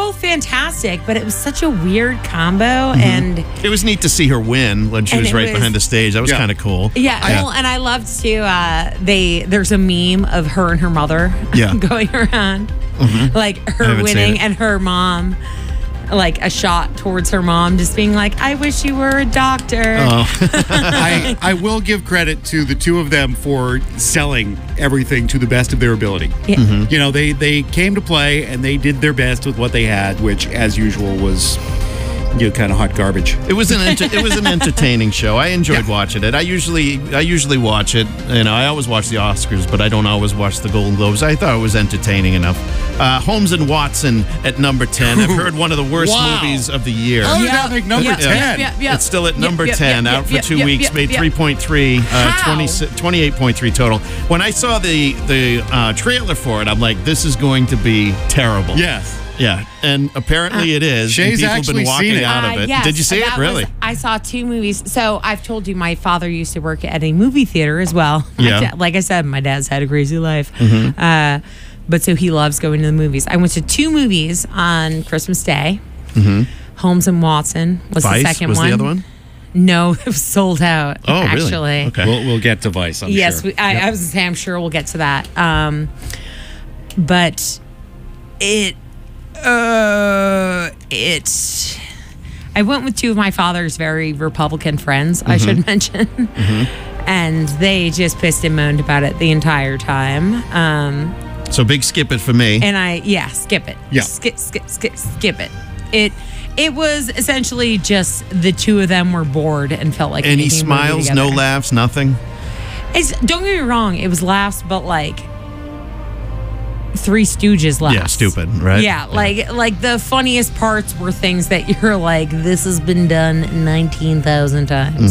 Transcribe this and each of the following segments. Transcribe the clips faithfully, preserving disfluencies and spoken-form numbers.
both fantastic, but it was such a weird combo, Mm-hmm. and It was neat to see her win when she And was it right was- behind the stage. That was Yeah. kind of cool. yeah, well, and I loved too. Uh, they there's a meme of her and her mother Yeah. going around, like I her haven't seen winning it. and her mom. Like a shot towards her mom, just being like, "I wish you were a doctor." Oh. I, I will give credit to the two of them for selling everything to the best of their ability. Yeah. Mm-hmm. You know, they, they came to play and they did their best with what they had, which, as usual, was you know, kind of hot garbage. It was an enter- it was an entertaining show. I enjoyed watching it. I usually I usually watch it. You know, I always watch the Oscars, but I don't always watch the Golden Globes. I thought it was entertaining enough. Uh, Holmes and Watson at number ten. I've heard one of the worst Wow. movies of the year. How did that make number Yep, ten? yep, yep, yep. It's still at Yep, number yep, ten, yep, out for yep, two yep, weeks, yep, made yep. three point three, uh, How? twenty, twenty-eight point three total. When I saw the the uh, trailer for it, I'm like, this is going to be terrible. Yes. Yeah, and apparently it is. Shay's and people have actually been walking seen it. out Uh, of it. yes, Did you see it? that Really? was- I saw two movies. So I've told you my father used to work at a movie theater as well. My Yeah. dad- like I said, my dad's had a crazy life. Mm-hmm. Uh, but so he loves going to the movies. I went to two movies on Christmas Day. Holmes and Watson was Mm-hmm. Vice the second was one. the other one? No, it was sold out. Oh, really? actually. Okay. We'll, we'll get to Vice, I'm yes, sure. we, I, I was gonna say I'm sure we'll get to that. Um, but it, uh, it's. I went with two of my father's very Republican friends. I Mm-hmm. should mention, and they just pissed and moaned about it the entire time. Um, So big skip it for me. and I, yeah, skip it. Yeah. skip, skip, skip, skip it. It. It was essentially just the two of them were bored and felt like Any making a movie smiles, no together. laughs, nothing? It's, don't get me wrong, it was laughs, but like Three Stooges laughs. Yeah, stupid, right? Yeah, like like the funniest parts were things that you're like, this has been done nineteen thousand times.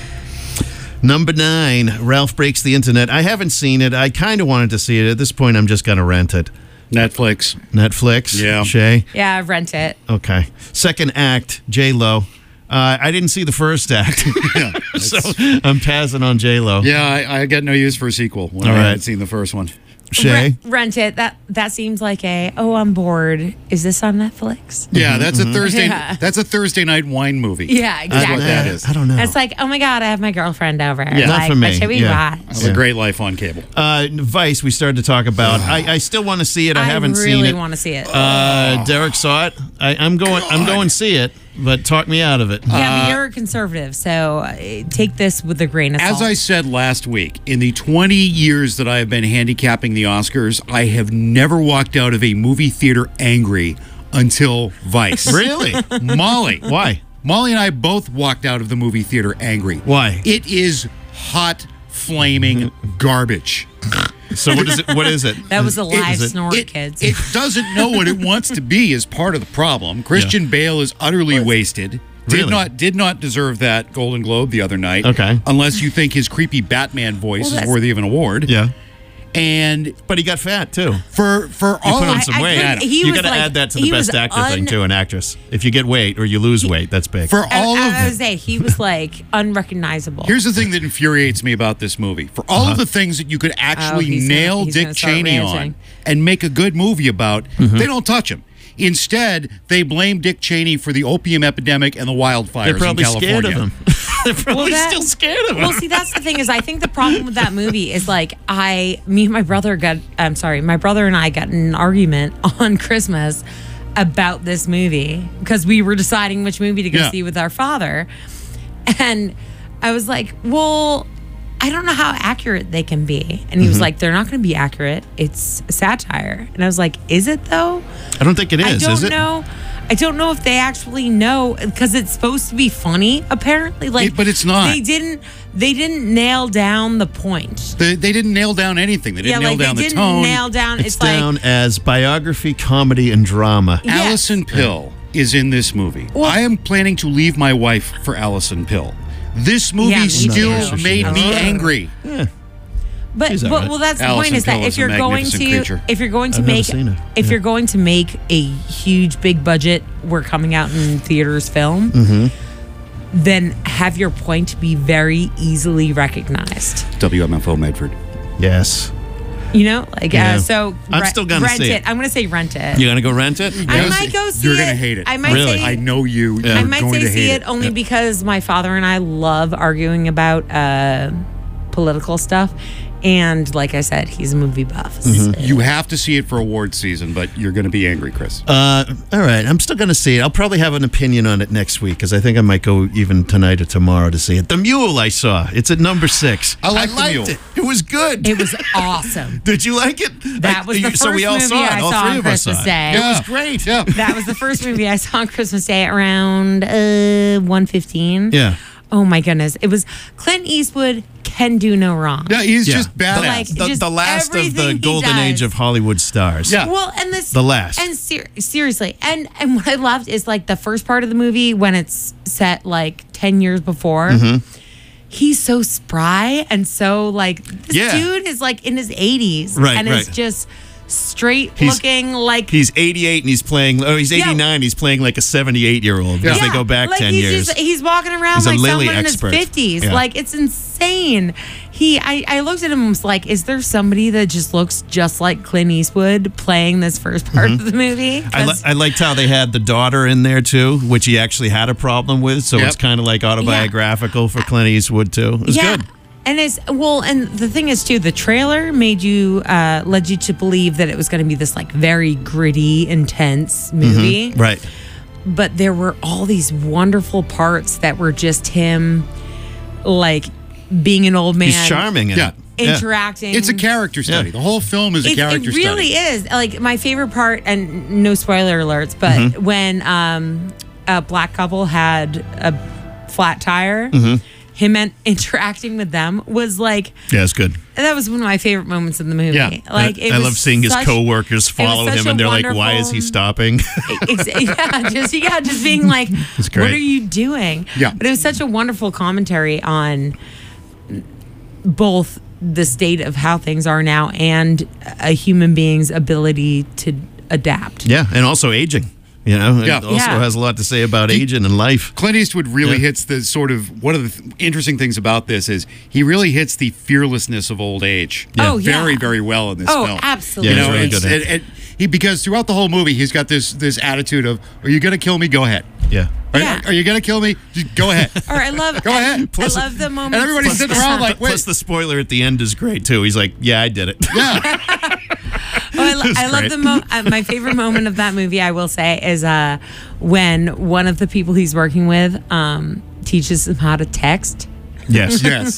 Mm-hmm. Number nine, Ralph Breaks the Internet. I haven't seen it. I kind of wanted to see it. At this point, I'm just going to rent it. Netflix. Netflix? Yeah. Shay? Yeah, rent it. Okay. Second act, J-Lo. Uh, I didn't see the first act, Yeah, so I'm passing on J-Lo. yeah I, I got no use for a sequel when All I right. haven't seen the first one. Shay? Rent, rent it. That that seems like a oh I'm bored. Is this on Netflix? Yeah, that's a Thursday. Yeah. That's a Thursday night wine movie. Yeah, That's exactly. what that is. I don't know. It's like, oh my god, I have my girlfriend over. Yeah. Not like, for me. What should we Yeah. watch? It's a great life on cable. Uh, Vice, we started to talk about. I, I still want to see it. I, haven't really seen it. want to see it. Uh, Derek saw it. I, I'm going. I'm going to see it, but talk me out of it. yeah, but you're a conservative, so uh, take this with a grain of As salt. I said last week, in the twenty years that I have been handicapping the Oscars, I have never walked out of a movie theater angry until Vice. Really? Molly. Why? Molly and I both walked out of the movie theater angry. Why? It is hot, flaming garbage. So what is it? What is it? that was a live Is it- snort, It, kids. it doesn't know what it wants to be is part of the problem. Christian Bale is utterly wasted. Did Really? not did not deserve that Golden Globe the other night. Okay. Unless you think his creepy Batman voice Well, is that's- worthy of an award. Yeah, And but he got fat too. for for He all put on of some I weight. think he you was got to like- add that to the he best was actor thing un- too. An actress. If you get weight or you lose weight, that's big. for I, all I, of I was say he was like unrecognizable. Here's the thing that infuriates me about this movie. For all Uh-huh. of the things that you could actually Oh, he's gonna- nail he's Dick gonna start Cheney on ranting. and make a good movie about, Mm-hmm. they don't touch him. Instead, they blame Dick Cheney for the opium epidemic and the wildfires They're probably in California. scared of him. They're probably that- still scared of him. Well, see, that's the thing is, I think the problem with that movie is like I, me and my brother got. I'm sorry, my brother and I got in an argument on Christmas about this movie because we were deciding which movie to go Yeah. see with our father, and I was like, well. I don't know how accurate they can be. And he was like, they're not going to be accurate. It's satire. And I was like, is it though? I don't think it I is. don't Is it? know. I don't know if they actually know because it's supposed to be funny. Apparently, like, It- but it's not. They didn't. They didn't nail down the point. They, they didn't nail down anything. They didn't yeah, nail like down they the didn't tone. nail down. It's, It's, like down as biography, comedy, and drama. Yes. Allison Pill is in this movie. Well- I am planning to leave my wife for Allison Pill. This movie Yeah, me still too. made me Yeah. angry. But, She's but all right. well, that's the Allison point is that Pill if is a you're going magnificent to creature. if you're going to I've never make seen her. if Yeah. you're going to make a huge big budget, we're coming out in theaters film, Mm-hmm. then have your point be very easily recognized. W M F O Medford. Yes. You know, like Yeah. uh, so. I'm re- still gonna rent see it. it. I'm gonna say rent it. You gonna go rent it? I Yes. might go see You're it. gonna hate it. I might Really? say I know you. Yeah. I You're might going say to see hate it only because my father and I love arguing about uh, political stuff, and like I said, he's a movie buff. Mm-hmm. So- You have to see it for award season, but you're going to be angry, Chris. Uh, all right, I'm still gonna see it. I'll probably have an opinion on it next week because I think I might go even tonight or tomorrow to see it. The Mule I saw. It's at number six. I like The liked Mule. It. It was good. It was awesome. Did you like it? That I- was the you- first so we all movie saw it. I All saw three on of us saw Christmas it. Day. It was great. Yeah. That was the first movie I saw on Christmas Day at around uh, one fifteen. Yeah. Oh my goodness. It was Clint Eastwood can do no wrong. Yeah, he's Yeah. just badass. Like, The, just the last of everything the he golden does. age of Hollywood stars. Yeah. Well, and this The last. and ser- seriously, and and what I loved is like the first part of the movie when it's set like ten years before. Mm-hmm. He's so spry and so like this Yeah. dude is like in his eighties, Right, and is right. just straight He's- looking like He's eighty-eight and he's playing. Oh, he's Yeah. eighty-nine. He's playing like a seventy-eight year old Yeah. because they go back like ten he's years. Just, he's walking around He's a like Lily someone expert. in his fifties. Yeah. Like it's insane. He, I, I looked at him and was like, is there somebody that just looks just like Clint Eastwood playing this first part of the movie? Mm-hmm. I, li- 'Cause- I liked how they had the daughter in there too, which he actually had a problem with. So Yep. it's kind of like autobiographical for Clint Eastwood too. It was yeah. good. And it's well, and the thing is too, the trailer made you uh, led you to believe that it was going to be this like very gritty, intense movie. Right. But there were all these wonderful parts that were just him, like being an old man, He's charming. In Yeah. it. Yeah. interacting. It's a character study. Yeah. The whole film is a It, character it really study. is. Like my favorite part, and no spoiler alerts, but Mm-hmm. when um, a black couple had a flat tire, Mm-hmm. him en- interacting with them was like Yeah, it's good. that was one of my favorite moments in the movie. Yeah. Like I, it I was love seeing his such- coworkers follow such him, a and they're like, "Why is wonderful- he stopping?" Ex- yeah, just yeah, just being like, It's what great. are you doing? Yeah. But it was such a wonderful commentary on both the state of how things are now and a human being's ability to adapt. Yeah, and also aging. You know, Yeah. it also Yeah. has a lot to say about aging and life. Clint Eastwood really Yeah. hits the sort of one of the th- interesting things about this is he really hits the fearlessness of old age. Oh, yeah. very very well in this Oh, film. absolutely. Yeah, You know, he's really it's, good at it, it, he because throughout the whole movie he's got this this attitude of, "Are you going to kill me? Go ahead. Yeah. Are, Yeah. are you going to kill me? Just go ahead." Or I love Go ahead. I, Plus- I love the moment. and everybody's sitting around like, "Wait." Plus, the spoiler at the end is great too. He's like, "Yeah, I did it." Yeah, Oh, I, lo- It's I love great. the mo- uh, my favorite moment of that movie. I will say is uh, when one of the people he's working with um, teaches him how to text. yes. yes.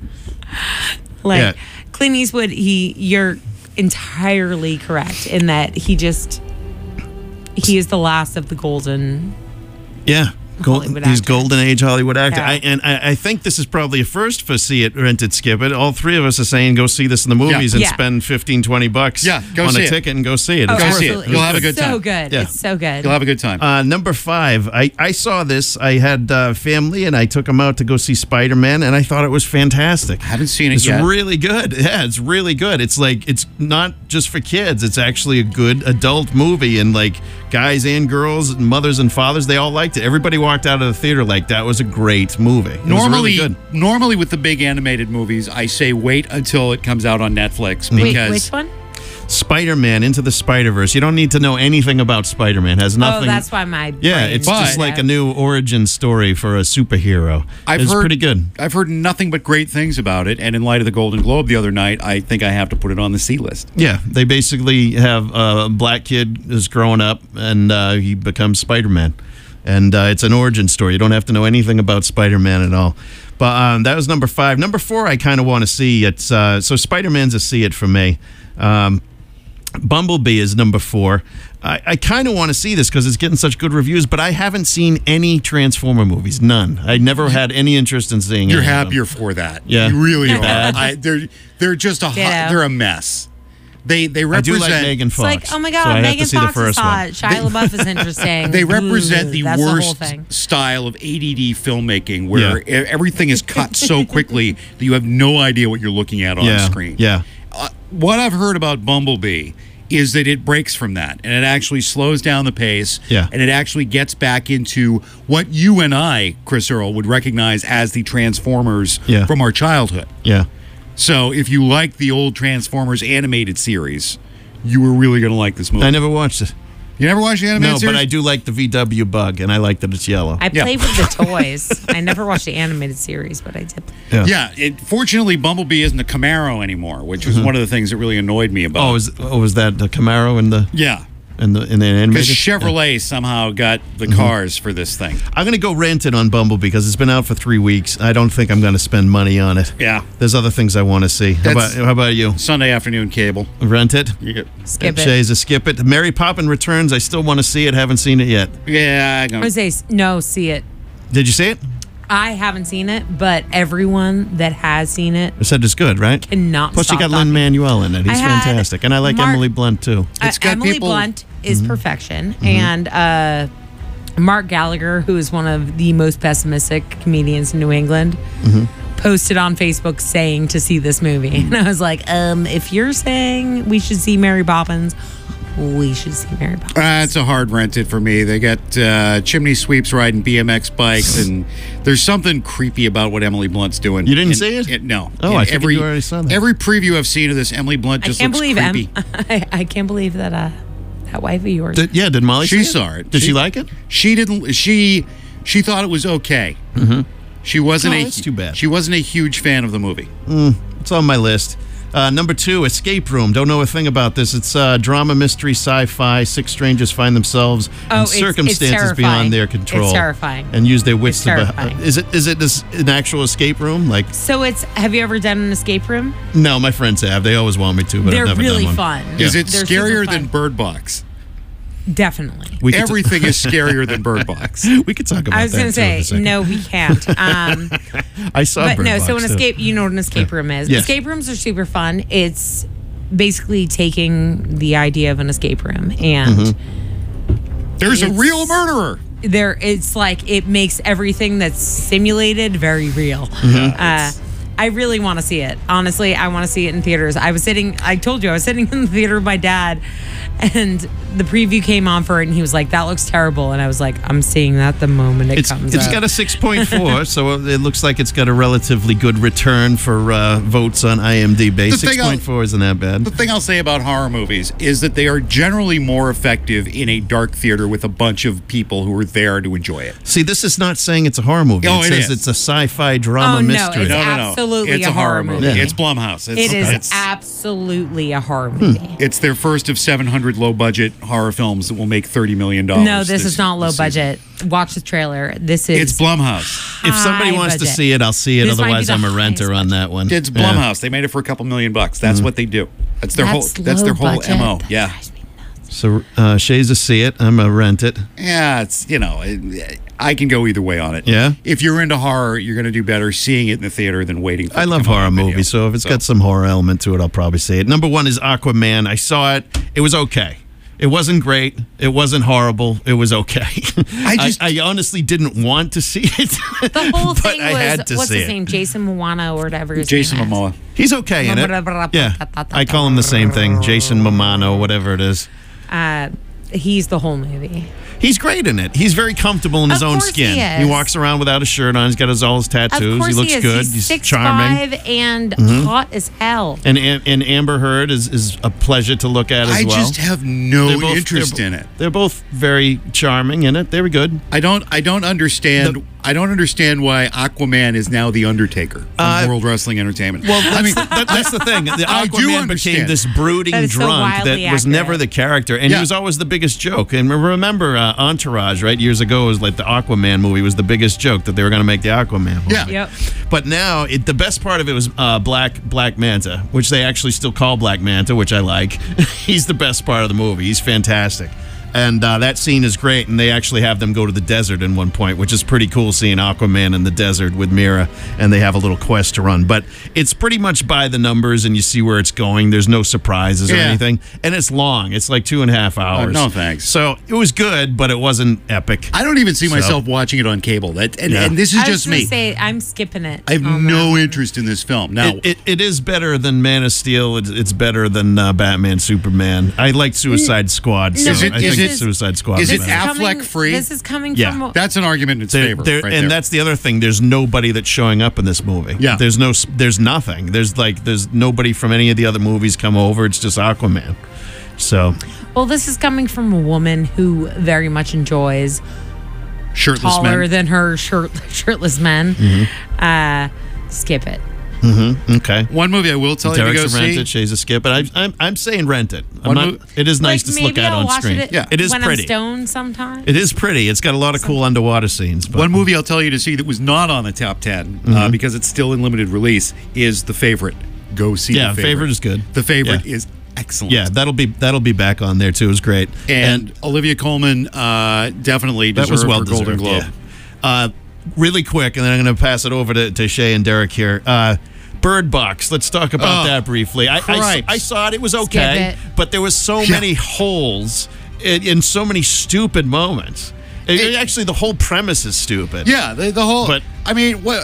Like Yeah. Clint Eastwood, he you're entirely correct in that he just he is the last of the golden. Yeah. Gold, Hollywood he's actor. golden age Hollywood actor. Yeah. I, and I, I think this is probably a first for See It, Rent It, Skip It. All three of us are saying go see this in the movies and Yeah. spend fifteen, twenty bucks Yeah, go on see a it. ticket and go see it. Oh, It's Go worth see it. absolutely. You'll have a It's good so time. good. Yeah. It's so good. You'll have a good time. Uh, number five, I, I saw this. I had uh, family and I took them out to go see Spider Man, and I thought it was fantastic. I haven't seen it It's yet. really good. Yeah, it's really good. It's like it's not just for kids. It's actually a good adult movie, and like guys and girls, and mothers and fathers, they all liked it. Everybody walked out of the theater like that was a great movie. It normally, was really good. normally with the big animated movies, I say wait until it comes out on Netflix Wait, because which one? Spider-Man Into the Spider-Verse. You don't need to know anything about Spider-Man. It has nothing. Oh, that's why my yeah, brain it's did just that. like a new origin story for a superhero. I've it's heard pretty good. I've heard nothing but great things about it, and in light of the Golden Globe the other night, I think I have to put it on the C list. Yeah, they basically have a black kid who's growing up and uh, he becomes Spider-Man. And uh, it's an origin story. You don't have to know anything about Spider-Man at all. But um, that was number five. Number four, I kind of want to see. It's uh, so Spider-Man's a see it for me. Um, Bumblebee is number four. I, I kind of want to see this because it's getting such good reviews, but I haven't seen any Transformer movies. None. I never had any interest in seeing You're any of them. happier for that. Yeah. You really are. Bad. I, they're they're just a hot, Ditto. they're a mess. They they I represent do like Megan It's Fox. like, oh my so god, I have Megan to see the Fox is first one. hot. Shia LaBeouf is interesting. they represent Ooh, the that's whole worst thing. style of A D D filmmaking where Yeah. e- everything is cut so quickly that you have no idea what you're looking at on Yeah, screen. yeah. Uh, what I've heard about Bumblebee is that it breaks from that and it actually slows down the pace Yeah. and it actually gets back into what you and I, Chris Earl, would recognize as the Transformers Yeah. from our childhood. Yeah. So if you like the old Transformers animated series, you were really going to like this movie. I never watched it. You never watched the animated No, series? but I do like the V W Bug, and I like that it's yellow. I Yeah. played with the toys. I never watched the animated series, but I did. Yeah. Yeah, it, fortunately, Bumblebee isn't a Camaro anymore, which was one of the things that really annoyed me about Oh, it. was oh, was that the Camaro in the Yeah, in the in the animated? because Chevrolet somehow got the Mm-hmm. cars for this thing. I'm going to go rent it on Bumblebee because it's been out for three weeks. I don't think I'm going to spend money on it. Yeah. There's other things I want to see. How about, That's- how about you? Sunday afternoon cable. Rent it? You get, Skip it. Shay's a skip it. Mary Poppins Returns. I still want to see it. Haven't seen it yet. yeah, I I go. would say no, see it. Did you see it? I haven't seen it, but everyone that has seen it I said it's good, right? cannot Plus, you stop got talking. Lin-Manuel in it. He's I had fantastic. And I like Mark- Emily Blunt, too. It's Uh, got Emily people- Blunt is Mm-hmm. perfection, and uh, Mark Gallagher, who is one of the most pessimistic comedians in New England, Mm-hmm. posted on Facebook saying to see this movie, and I was like, um, if you're saying we should see Mary Poppins, we should see Mary Poppins. Uh, it's a hard rented for me. They got uh, chimney sweeps riding B M X bikes, and there's something creepy about what Emily Blunt's doing. You didn't In- see it? in- no. Oh, In I figured every, you already saw that. Every preview I've seen of this, Emily Blunt I just can't looks believe creepy. Em- I, I can't believe that uh, that wife of yours. Did, yeah, did Molly She see it? saw it. Did she, She- like it? She didn't. She she thought it was okay. Mm-hmm. She wasn't Oh, a. that's too bad. She wasn't a huge fan of the movie. It's on my list. Uh, number two, Escape Room. Don't know a thing about this. It's uh, drama, mystery, sci-fi. Six strangers find themselves Oh, in it's- it's circumstances terrifying. beyond their It's control. terrifying. And use their wits It's to. Be- terrifying. is it? Is it this, an actual escape room? Like, So it's. Have you ever done an escape room? no, my friends have. They always want me to, but They're I've never really done one. fun. Is it They're scarier super than fun. Bird Box? Definitely. We could, Everything is scarier than Bird Box. we could talk about I was that. going to too in a say second. no, we can't. Um, I saw. but Bird no, Box, so an too. escape. You know what an escape room is. Yes. Escape rooms are super fun. It's basically taking the idea of an escape room and Mm-hmm. There's a It's- real murderer. there. It's like it makes everything that's simulated very real. Mm-hmm. Uh, I really want to see it. Honestly, I want to see it in theaters. I was sitting. I told you I was sitting in the theater with my dad, and the preview came on for it, and he was like, "That looks terrible," and I was like, "I'm seeing that the moment it It's, comes it's out." got a six point four, so it looks like it's got a relatively good return for uh, votes on IMDb. The thing six point four isn't that bad. The thing I'll say about horror movies is that they are generally more effective in a dark theater with a bunch of people who are there to enjoy it. See, this is not saying it's a horror movie. Oh, it it says is. it's a sci-fi drama Oh, no, mystery. it's No, no, no. absolutely it's a horror movie. Yeah. It's Blumhouse. It's, It is It's, absolutely a horror movie. it's their first of seven hundred low budget horror films that will make thirty million dollars. No, this, is not low this season. budget. Watch the trailer. This is It's Blumhouse. If somebody high wants to budget. see it, I'll see it. This might be Otherwise, the I'm a renter highest on that one. It's Yeah. Blumhouse. They made it for a couple million bucks. That's what they do. That's their That's whole. That's their low whole budget. M O. That Yeah. drives me nuts. So uh, Shay's a see it. I'm a rent it. Yeah, it's you know, it, I can go either way on it. Yeah? If you're into horror, you're going to do better seeing it in the theater than waiting. for I it to love come out horror on video. movies, so if it's got some horror element to it, I'll probably see it. Number one is Aquaman. I saw it. It was okay. It wasn't great. It wasn't horrible. It was okay. I just- I, I honestly didn't want to see it. The whole but thing I was had to what's see his it. name? Jason Momoa or whatever his Jason name is. Momoa. He's okay in it. Yeah, I call him the same thing, Jason Momano, whatever it is. Uh, he's the whole movie. He's great in it. He's very comfortable in his Of own course skin. he is. walks around without a shirt on. He's got his all his tattoos. Of course he looks he is. good. He's, He's six charming. Mm-hmm. five and hot as hell. And Am- and Amber Heard is, is a pleasure to look at as I well. just have no They're both- interest they're- in it. They're both very charming in it. They were good. I don't. I don't understand. The- I don't understand why Aquaman is now the Undertaker of Uh, World Wrestling Entertainment. Well, I mean, that, that's the thing. The I do Aquaman became understand. this brooding That is so drunk that wildly was accurate. never the character, and Yeah. he was always the biggest joke. And remember uh, Entourage, right? Years ago, it was like the Aquaman movie was the biggest joke that they were going to make the Aquaman movie. Yeah. Yep. But now, it, the best part of it was uh, Black Black Manta, which they actually still call Black Manta, which I like. He's the best part of the movie. He's fantastic. And uh, that scene is great, and they actually have them go to the desert in one point, which is pretty cool, seeing Aquaman in the desert with Mira, and they have a little quest to run. But it's pretty much by the numbers, and you see where it's going. There's no surprises or Yeah. anything. And it's long. It's like two and a half hours. no thanks. So it was good, but it wasn't epic. I don't even see So- myself watching it on cable. That and, Yeah. and this is I was just gonna me. say I'm skipping it. I have on no that. interest in this film. Now, It, it, it is better than Man of Steel. It's, it's better than uh, Batman, Superman. I like Suicide Squad, so No, Is it- I is think it- Suicide Squad. is was it better. Affleck coming, free? This is coming Yeah. from. That's an argument in its There- favor. there- right and there. that's the other thing. There's nobody that's showing up in this movie. Yeah. There's no. There's nothing. There's like. There's nobody from any of the other movies come over. It's just Aquaman. So Well, this is coming from a woman who very much enjoys shirtless taller men. than her shirt, shirtless men. Mm-hmm. Uh, skip it. okay. One movie I will tell you Derek's to go a rent see. it. Shay's a skip it. I, I'm. I'm saying rent it. I'm One not, mo- it is nice Like, to look maybe at I'll on watch screen. It Yeah. It is when pretty. I'm stoned sometime. It is pretty. It's got a lot of cool underwater scenes. But One movie I'll tell you to see that was not on the top ten uh, Mm-hmm. because it's still in limited release is The Favorite. Go see Yeah, The Favorite. Favorite is good. The Favorite Yeah. is excellent. Yeah, that'll be that'll be back on there too. It was great. And, Olivia Colman uh, definitely that deserved was well her Golden deserved. Globe. Yeah. Uh, really quick, and then I'm going to pass it over to, to Shay and Derek here. Uh, Bird Box. Let's talk about Oh, that briefly. I, I, Christ. I saw it. It was okay, it. but there was so Yeah. many holes in, in so many stupid moments. It- It- actually, the whole premise is stupid. Yeah, the, the whole. But- I mean, what?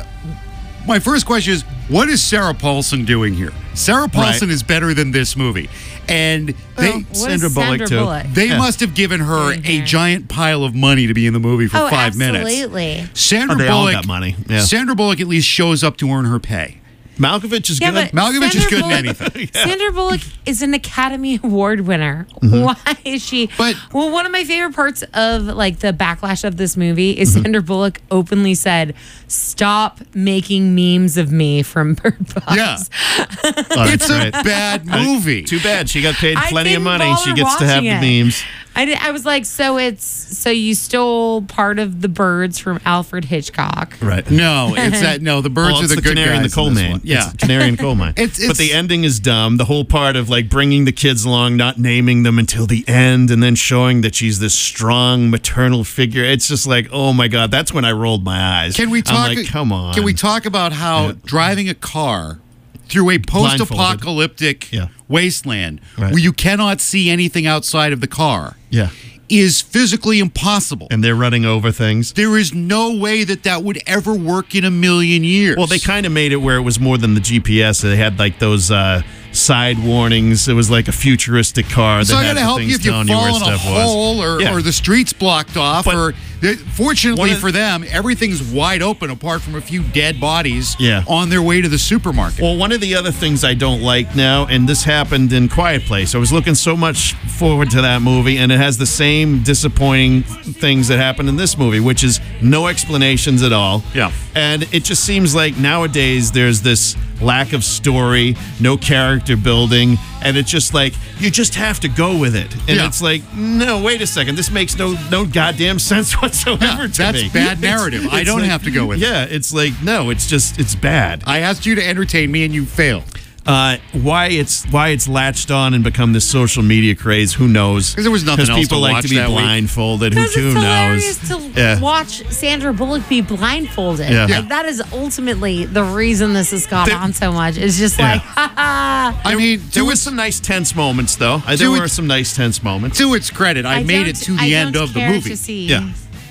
My first question is, what is Sarah Paulson doing here? Sarah Paulson Right. is better than this movie, and they Well, what is Sandra Bullock, too. Bullock? they Yeah. must have given her In a here. giant pile of money to be in the movie for Oh, five minutes. absolutely. Sandra Oh, they all Bullock got money. Yeah. Sandra Bullock at least shows up to earn her pay. Malkovich is Yeah, good. but Malkovich is Sandra good in Bullock- anything. Sandra Bullock is an Academy Award winner. Mm-hmm. Why is she? But- well, one of my favorite parts of like the backlash of this movie is Mm-hmm. Sandra Bullock openly said, "Stop making memes of me from Bird Box." Yeah, Oh, that's it's a great. bad movie. Too bad. She got paid I plenty of didn't money. She bother gets to have the watching it. memes. I, did, I was like, so it's so you stole part of the birds from Alfred Hitchcock. Right. No, it's that. No, the birds Well, are it's the, the good canary in the guys coal in this mine. one. Yeah, It's canary in the coal mine. It's- but it's- the ending is dumb. The whole part of like bringing the kids along, not naming them until the end, and then showing that she's this strong maternal figure. It's just like, oh my god, that's when I rolled my eyes. Can we talk? I'm like, come on. Can we talk about how driving a car through a post-apocalyptic Yeah. wasteland Right. where you cannot see anything outside of the car Yeah. is physically impossible? And they're running over things. There is no way that that would ever work in a million years. Well, they kind of made it where it was more than the G P S. They had like those uh, side warnings. It was like a futuristic car. So that I had got to the help things you if you telling fall where in a stuff was. hole or, Yeah. or the street's blocked off. But- or fortunately One of- for them, everything's wide open apart from a few dead bodies Yeah. on their way to the supermarket. Well, one of the other things I don't like now, and this happened in Quiet Place, I was looking so much forward to that movie, and it has the same disappointing things that happened in this movie, which is no explanations at all. Yeah. And it just seems like nowadays there's this lack of story, no character building, and it's just like you just have to go with it. And Yeah. it's like, no, wait a second, this makes no no goddamn sense whatsoever Yeah, to that's me. bad It's- narrative. I it's don't like- have to go with it. Yeah, it's like no, it's just it's bad. I asked you to entertain me and you failed. Uh, why it's why it's latched on and become this social media craze? Who knows? 'Cause there was nothing else people to like watch to be that week. blindfolded. Who, Because who it's knows? hilarious to Yeah. watch Sandra Bullock be blindfolded. Yeah. Like that is ultimately the reason this has gone There- on so much. It's just Yeah. like, ha ha. I mean, There to was its, some nice tense moments, though. Uh, There Do it- were some nice tense moments. to its credit, I, made it don't- to the I end don't of the care movie. To see. Yeah.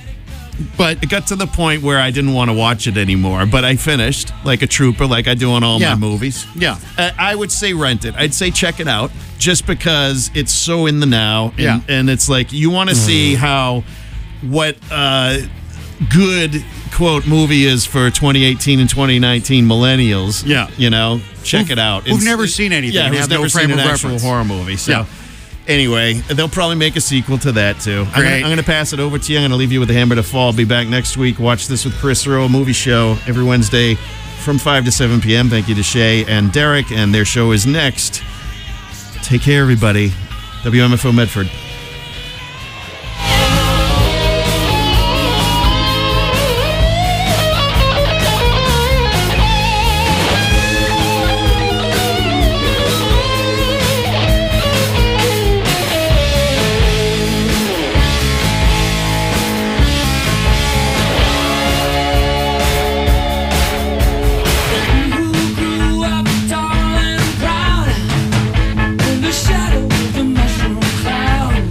But It got to the point where I didn't want to watch it anymore, but I finished like a trooper, like I do on all Yeah. my movies. Yeah. Uh, I would say rent it. I'd say check it out just because it's so in the now. And, Yeah. and it's like you want to see how what uh, good quote movie is for twenty eighteen and twenty nineteen millennials. Yeah. You know, check Who've- it out. who've It's- never seen anything Yeah, and who's have no never frame seen an of actual reference. horror movie. So. Yeah. Anyway, they'll probably make a sequel to that too. I'm Great. going to pass it over to you. I'm going to leave you with the hammer to fall. Be back next week. Watch This with Chris Earl, movie show every Wednesday from five to seven p.m. Thank you to Shay and Derek, and their show is next. Take care, everybody. W M F O Medford. Shadow of the mushroom cloud.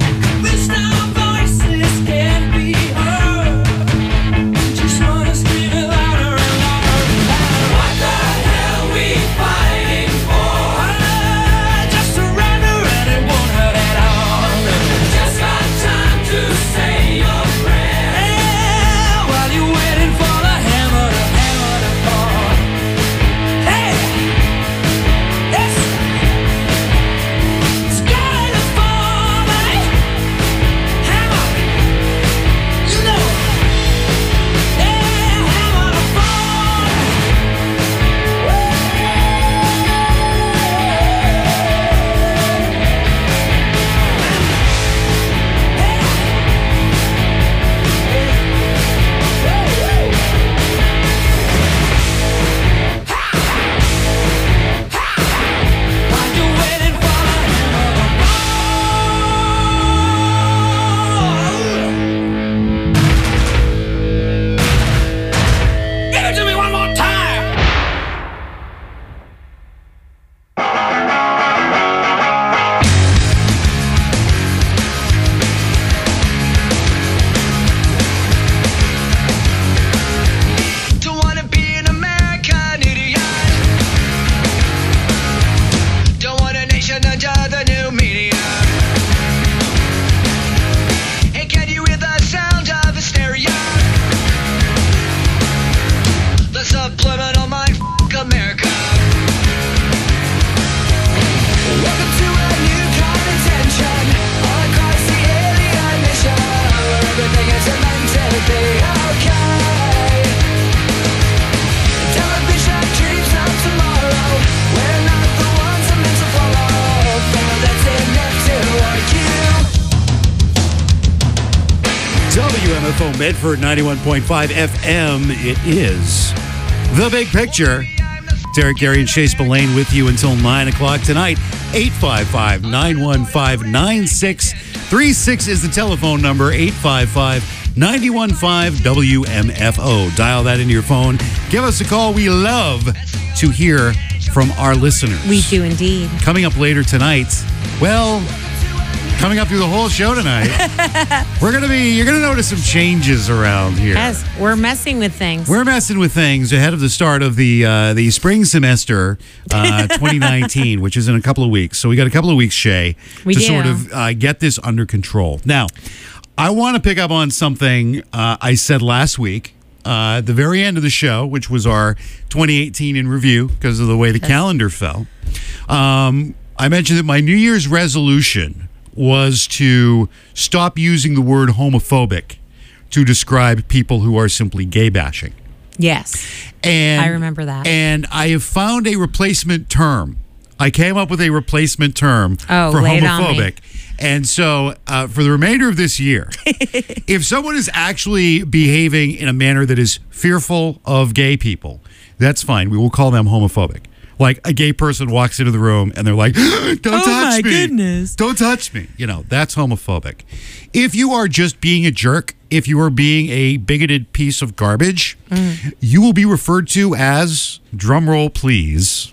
W M F O Medford ninety-one point five F M. It is The Big Picture. Derek, Gary, and Shay Spillane with you until nine o'clock tonight. eight five five, nine one five, nine six three six is the telephone number. eight five five, nine one five, W M F O. Dial that into your phone. Give us a call. We love to hear from our listeners. We do indeed. Coming up later tonight, well, coming up through the whole show tonight, we're going to be, you're going to notice some changes around here. Yes, we're messing with things. We're messing with things ahead of the start of the uh, the spring semester uh, twenty nineteen, which is in a couple of weeks. So we got a couple of weeks, Shay, We to do. sort of uh, get this under control. Now, I want to pick up on something uh, I said last week. Uh, at the very end of the show, which was our twenty eighteen in review because of the way the calendar fell, um, I mentioned that my New Year's resolution was to stop using the word homophobic to describe people who are simply gay bashing. Yes. And I remember that. And I have found a replacement term. I came up with a replacement term Oh, for lay it on me. homophobic. And so uh, for the remainder of this year, if someone is actually behaving in a manner that is fearful of gay people, that's fine. We will call them homophobic. Like a gay person walks into the room and they're like, don't Oh, touch my me. goodness. Don't touch me. You know, that's homophobic. If you are just being a jerk, if you are being a bigoted piece of garbage, Mm. you will be referred to as, drumroll please,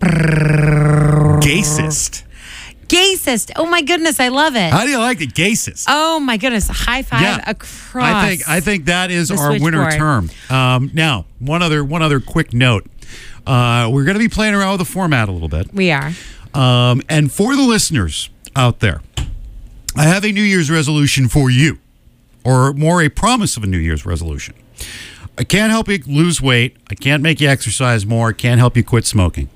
gaysist. Gaysist. Oh my goodness, I love it. How do you like it? Gaysist. Oh my goodness. High five Yeah. across. I think I think that is the our winner switchboard. term. Um, now, one other one other quick note. Uh, we're going to be playing around with the format a little bit. we are. Um, and for the listeners out there, I have a New Year's resolution for you, or more a promise of a New Year's resolution. I can't help you lose weight. I can't make you exercise more. I can't help you quit smoking.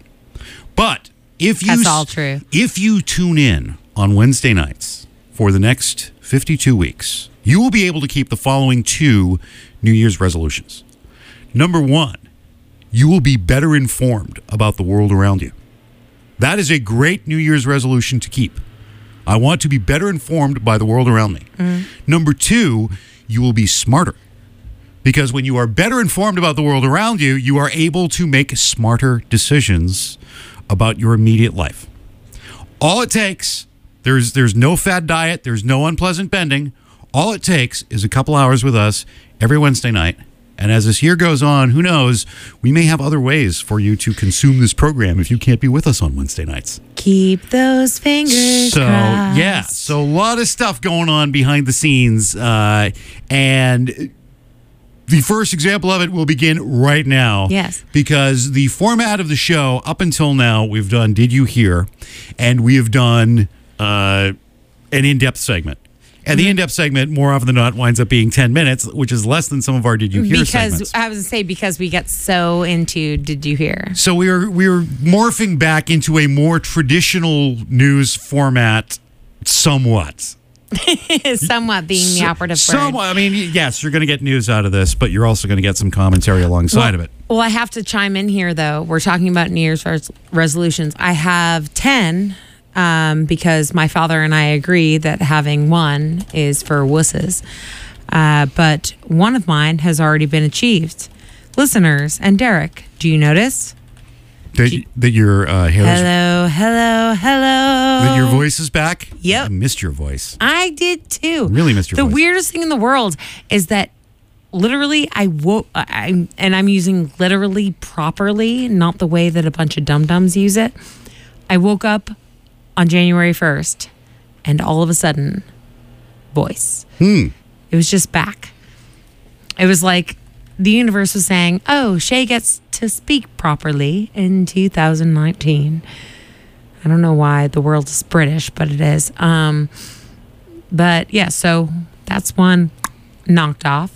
But if you That's all true. if you tune in on Wednesday nights for the next fifty-two weeks, you will be able to keep the following two New Year's resolutions. Number one, you will be better informed about the world around you. That is a great New Year's resolution to keep. I want to be better informed by the world around me. Mm. Number two, you will be smarter. Because when you are better informed about the world around you, you are able to make smarter decisions about your immediate life. All it takes, there's there's no fad diet, there's no unpleasant bending. All it takes is a couple hours with us every Wednesday night. And as this year goes on, who knows, we may have other ways for you to consume this program if you can't be with us on Wednesday nights. Keep those fingers So, crossed. yeah, so a lot of stuff going on behind the scenes. Uh, and the first example of it will begin right now. Yes. Because the format of the show, up until now, we've done Did You Hear? And we have done uh, an in-depth segment. And the in-depth segment, more often than not, winds up being ten minutes, which is less than some of our Did You Hear Because segments. I was going to say, because we get so into Did You Hear? So we are we are morphing back into a more traditional news format, somewhat. Somewhat being the operative word. Somewhat. I mean, yes, you're going to get news out of this, but you're also going to get some commentary alongside of it. Well, I have to chime in here, though. We're talking about New Year's res- resolutions. I have ten um, because my father and I agree that having one is for wusses. Uh, but one of mine has already been achieved. Listeners and Derek, do you notice? That, that your uh, hair is, Hello, hello, hello. that your voice is back. Yep. I missed your voice. I did too. Really missed your The voice. weirdest thing in the world is that literally I woke, I, and I'm using literally properly, not the way that a bunch of dum-dums use it. I woke up on January first and all of a sudden, voice. Hmm. It was just back. It was like the universe was saying, oh, Shay gets to speak properly in two thousand nineteen. I don't know why the world is British, but it is. Um, but yeah, so that's one knocked off.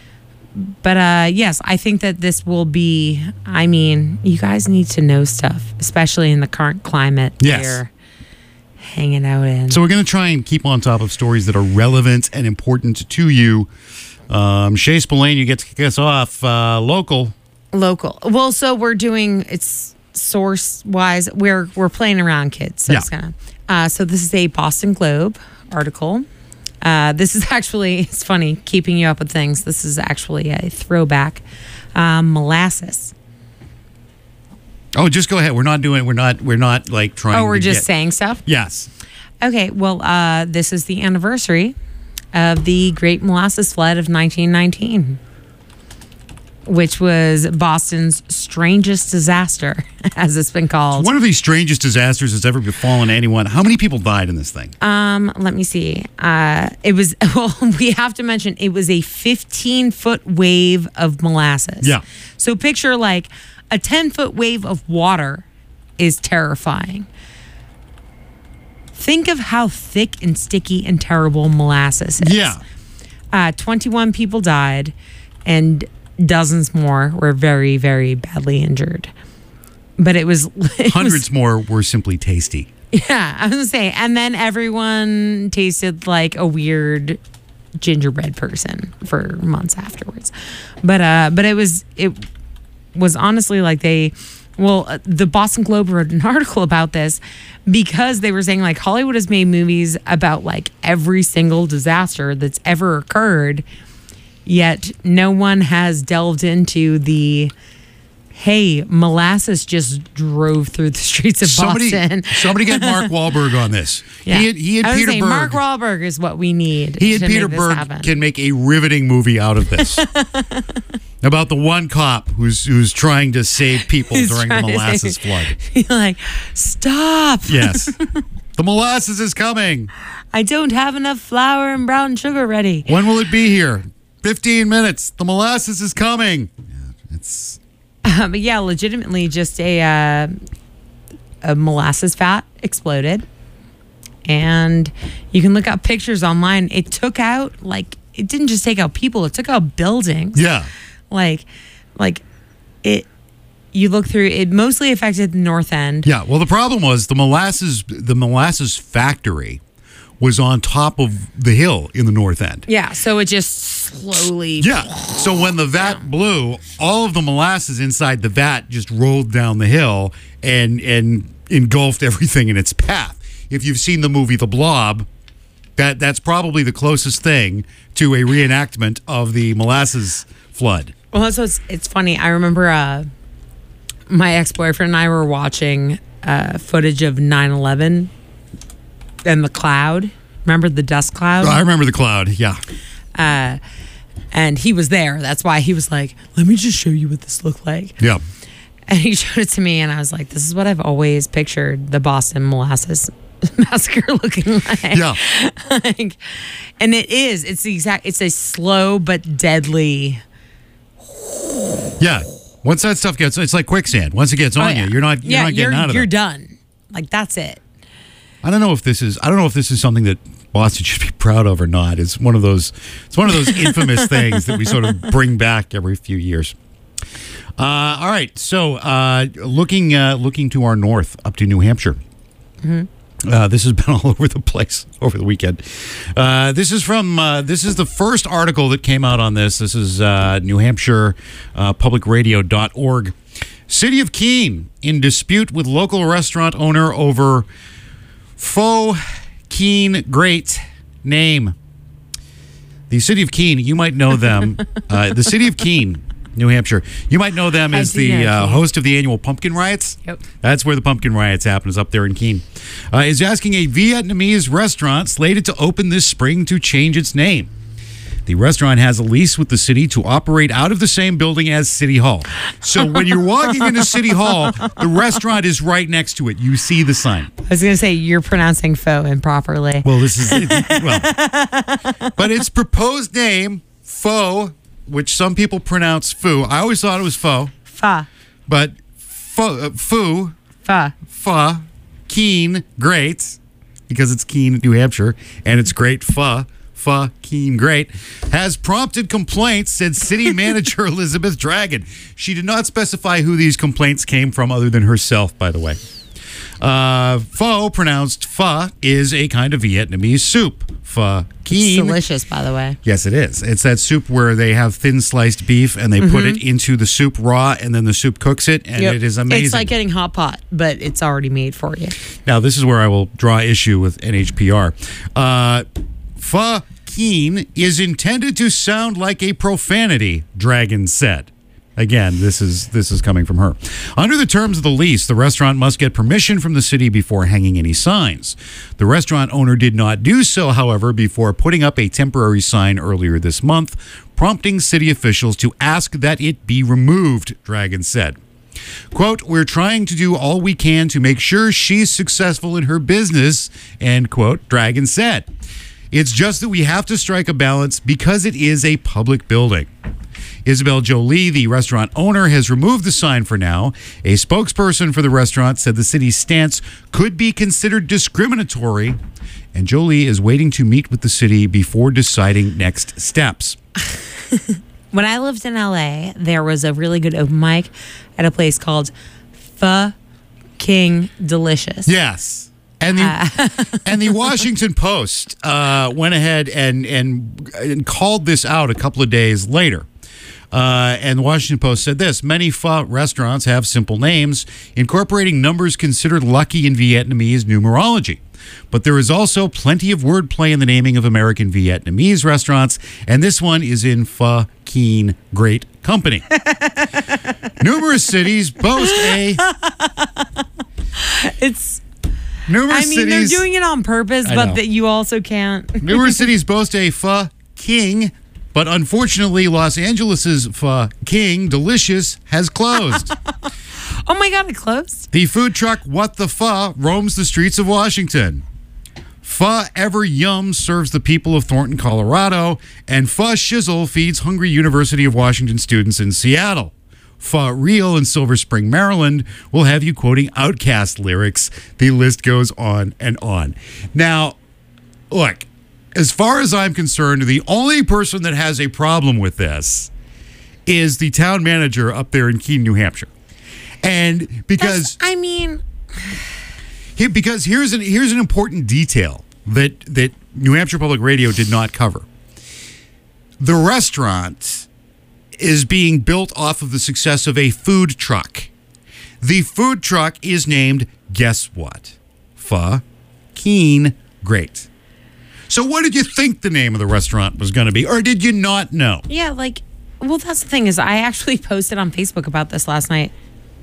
But uh, yes, I think that this will be, I mean, you guys need to know stuff, especially in the current climate Yes. we're hanging out in. So we're going to try and keep on top of stories that are relevant and important to you. Um, Shay Spillane, you get to kick us off. Uh, local. Local. Well, so we're doing, it's source wise, we're we're playing around, kids. So Yeah. it's gonna uh so this is a Boston Globe article. Uh, this is actually, it's funny, keeping you up with things. This is actually a throwback. Um, molasses. Oh, just go ahead. We're not doing. We're not. We're not like trying. Oh, we're to just get, saying stuff? Yes. Okay, well, uh, this is the anniversary of the Great Molasses Flood of nineteen nineteen, which was Boston's strangest disaster, as it's been called. One of the strangest disasters that's ever befallen anyone. How many people died in this thing? Um, let me see. Uh, it was, well, we have to mention, it was a fifteen-foot wave of molasses. Yeah. So picture like a ten-foot wave of water is terrifying. Think of how thick and sticky and terrible molasses is. Yeah. Uh, twenty-one people died, and dozens more were very, very badly injured. But it was... It Hundreds was, more were simply tasty. Yeah, I was going to say. And then everyone tasted like a weird gingerbread person for months afterwards. But uh, but it was... It was honestly like they... Well, uh, the Boston Globe wrote an article about this because they were saying like Hollywood has made movies about like every single disaster that's ever occurred, yet no one has delved into the, hey, molasses just drove through the streets of Somebody, Boston. somebody get Mark Wahlberg on this. Yeah. He and, he and I was Peter saying, Berg. Mark Wahlberg is what we need. He and to Peter make this Berg happen. can make a riveting movie out of this. About the one cop who's who's trying to save people He's during the trying to molasses save- flood. You're like, stop. Yes. The molasses is coming. I don't have enough flour and brown sugar ready. When will it be here? fifteen minutes. The molasses is coming. Yeah, it's Uh, but yeah, legitimately, just a uh, a molasses vat exploded, and you can look up pictures online. It took out like it didn't just take out people; it took out buildings. yeah. Like, like it. You look through it. Mostly affected the North End. Yeah. Well, the problem was the molasses the molasses factory was on top of the hill in the North End. Yeah, so it just slowly. Yeah. So when the vat blew, all of the molasses inside the vat just rolled down the hill and and engulfed everything in its path. If you've seen the movie The Blob, that that's probably the closest thing to a reenactment of the molasses flood. Well, that's what's, it's funny. I remember uh, my ex-boyfriend and I were watching uh, footage of nine eleven and the cloud. Remember the dust cloud? I remember the cloud. Yeah. Uh, and he was there. That's why he was like, let me just show you what this looked like. Yeah. And he showed it to me, and I was like, this is what I've always pictured the Boston molasses massacre looking like. Yeah. Like, and it is. It's the exact, it's a slow but deadly. Yeah. Once that stuff gets, it's like quicksand. Once it gets on Oh, yeah. you, you're not, you're yeah, not getting you're, out of you're it. done. Like, that's it. I don't know if this is, I don't know if this is something that Boston should be proud of or not. It's one of those, it's one of those infamous things that we sort of bring back every few years. Uh, all right. So, uh, looking, uh, looking to our north up to New Hampshire. Mm-hmm. Uh, this has been all over the place over the weekend. Uh, this is from uh, this is the first article that came out on this. This is uh, New Hampshire uh, Public Radio dot org. City of Keene in dispute with local restaurant owner over faux Keene Great name. The City of Keene, you might know them. uh, the City of Keene, New Hampshire. You might know them I as do the know uh, Keene. host of the annual Pumpkin Riots. Yep. That's where the Pumpkin Riots happen, is up there in Keene. Uh, is asking a Vietnamese restaurant slated to open this spring to change its name. The restaurant has a lease with the city to operate out of the same building as City Hall. So when you're walking into City Hall, the restaurant is right next to it. You see the sign. I was going to say, you're pronouncing faux improperly. Well, this is, it, well, but its proposed name, Pho, which some people pronounce Foo. I always thought it was Pho, Fa. but Pho, uh, Foo, Fa. Pho, Keene, great, because it's Keene, New Hampshire, and it's great pho, pho, Keene, great, has prompted complaints, said city manager Elizabeth Dragon. She did not specify who these complaints came from other than herself, by the way. Uh, pho, pronounced pho, is a kind of Vietnamese soup. Pho, It's Keene. delicious, by the way. Yes, it is. It's that soup where they have thin sliced beef and they put it into the soup raw, and then the soup cooks it, and Yep. it is amazing. It's like getting hot pot, but it's already made for you. Now, this is where I will draw issue with N H P R. Uh, Pho Keen is intended to sound like a profanity, Dragon said. Again, this is this is coming from her. Under the terms of the lease, the restaurant must get permission from the city before hanging any signs. The restaurant owner did not do so, however, before putting up a temporary sign earlier this month, prompting city officials to ask that it be removed, Dragon said. Quote, we're trying to do all we can to make sure she's successful in her business, end quote, Dragon said. It's just that we have to strike a balance because it is a public building. Isabel Jolie, the restaurant owner, has removed the sign for now. A spokesperson for the restaurant said the city's stance could be considered discriminatory, and Jolie is waiting to meet with the city before deciding next steps. When I lived in L A, there was a really good open mic at a place called Pho King Delicious. Yes. And the uh. and the Washington Post uh, went ahead and, and and called this out a couple of days later. Uh, and the Washington Post said this: many pho restaurants have simple names, incorporating numbers considered lucky in Vietnamese numerology. But there is also plenty of wordplay in the naming of American Vietnamese restaurants, and this one is in Pho Keen Great Company. Numerous cities boast a... It's... Numerous I mean, cities, they're doing it on purpose, I but know. that you also can't. Numerous cities boast a Pho King, but unfortunately, Los Angeles's Pho King Delicious has closed. Oh my God, it closed? The food truck What the Pho roams the streets of Washington. Pho Ever Yum serves the people of Thornton, Colorado, and Pho Shizzle feeds hungry University of Washington students in Seattle. Pho Real in Silver Spring, Maryland will have you quoting Outkast lyrics. The list goes on and on. Now, look, as far as I'm concerned, the only person that has a problem with this is the town manager up there in Keene, New Hampshire. And because That's, I mean, here, because here's an here's an important detail that that New Hampshire Public Radio did not cover. The restaurant is being built off of the success of a food truck. The food truck is named, guess what? Pho Keen Great. So what did you think the name of the restaurant was going to be, or did you not know? yeah, like, well, that's the thing is I actually posted on Facebook about this last night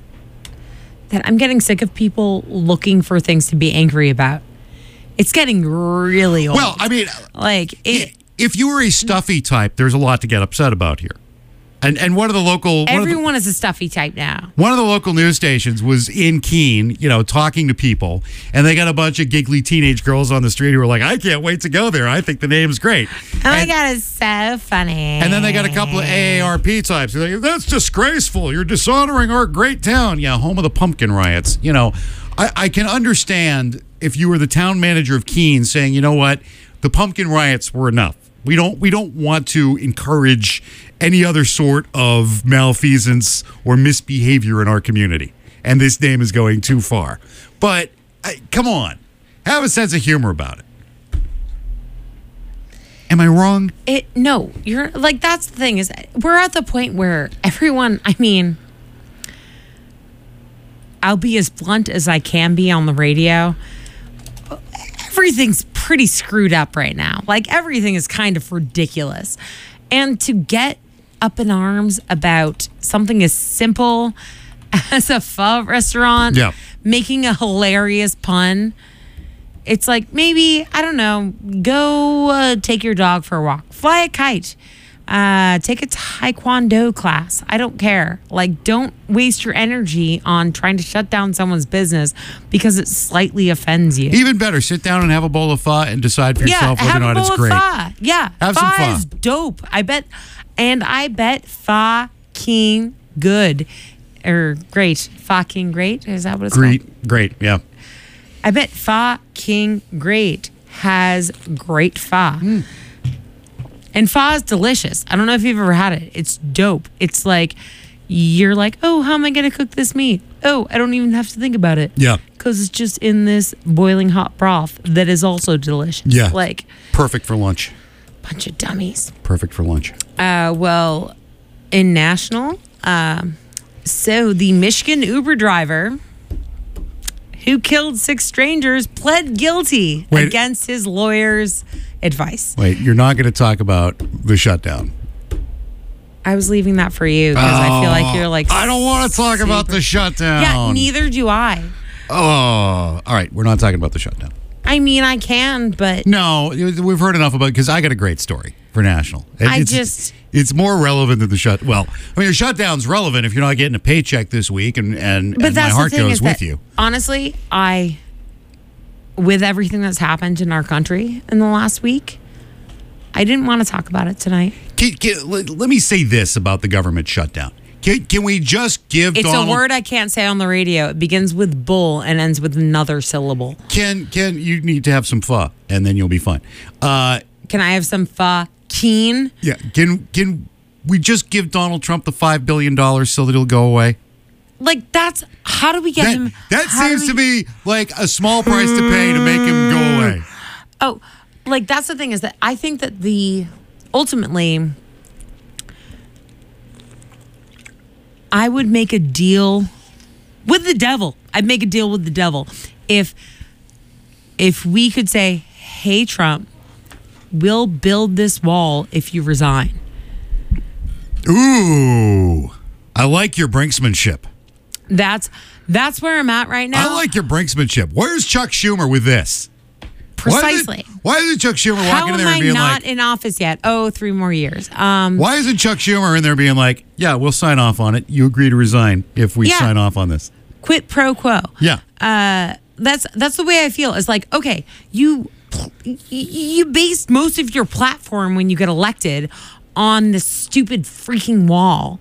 that I'm getting sick of people looking for things to be angry about. It's getting really old. Well, I mean, like it, if you were a stuffy type, there's a lot to get upset about here. And and one of the local one everyone of the, is a stuffy type now. one of the local news stations was in Keene, you know, talking to people, and they got a bunch of giggly teenage girls on the street who were like, "I can't wait to go there. I think the name's great." Oh my and, God, it's so funny. And then they got a couple of A A R P types. They're like, "That's disgraceful. You're dishonoring our great town." Yeah, home of the pumpkin riots. You know, I, I can understand if you were the town manager of Keene saying, "You know what, the pumpkin riots were enough. We don't we don't want to encourage any other sort of malfeasance or misbehavior in our community. And this name is going too far." But I, come on, have a sense of humor about it. Am I wrong? It no, you're like that's the thing is we're at the point where everyone. I mean, I'll be as blunt as I can be on the radio. Everything's pretty screwed up right now. Like everything is kind of ridiculous. And to get up in arms about something as simple as a pho restaurant Yeah. making a hilarious pun, it's like maybe, I don't know, go uh, take your dog for a walk, fly a kite, uh, take a taekwondo class. I don't care. Like, don't waste your energy on trying to shut down someone's business because it slightly offends you. Even better, sit down and have a bowl of pho and decide for yourself whether or not it's great. Pho. Yeah, Have pho some pho. is dope. I bet, and I bet Pho King good or great. Pho King great is that what it's called? Great, great, yeah. I bet Pho King Great has great pho. Mm. And pho is delicious. I don't know if you've ever had it. It's dope. It's like, you're like, oh, how am I going to cook this meat? Oh, I don't even have to think about it. Yeah. Because it's just in this boiling hot broth that is also delicious. Yeah. Like, Perfect for lunch. bunch of dummies. Perfect for lunch. Uh, well, in National, um, so the Michigan Uber driver who killed six strangers pled guilty Wait. against his lawyers advice. Wait, you're not going to talk about the shutdown. I was leaving that for you because I feel like you're like. I don't want to talk super- about the shutdown. Yeah, neither do I. Oh, all right. We're not talking about the shutdown. I mean, I can, but No, we've heard enough about it because I got a great story for national. I It's- just- it's more relevant than the shut. Well, I mean, the shutdown's relevant if you're not getting a paycheck this week, and and, but and my that's heart the thing goes is with that you. honestly, I, with everything that's happened in our country in the last week, I didn't want to talk about it tonight. Can, can, let, let me say this about the government shutdown. Can, can we just give It's Donald? a word I can't say on the radio. It begins with bull and ends with another syllable. Can can you need to have some pho, and then you'll be fine. Uh, Can I have some fucking? yeah. Can can we just give Donald Trump the five billion dollars so that he'll go away? Like that's how do we get That, him? that how do seems we- to be like a small price to pay to make him go away. Oh, like that's the thing is that I think that the ultimately I would make a deal with the devil. I'd make a deal with the devil if if we could say, "Hey Trump, we'll build this wall if you resign." Ooh, I like your brinksmanship. That's that's where I'm at right now. I like your brinksmanship. Where's Chuck Schumer with this? precisely. Why isn't Chuck Schumer How walking in am there and I being not like, in office yet? Oh, three more years. Um, why isn't Chuck Schumer in there being like, yeah, we'll sign off on it. You agree to resign if we Yeah. sign off on this. quid pro quo. Yeah. Uh, that's that's the way I feel. It's like, okay, you you based most of your platform when you get elected on this stupid freaking wall.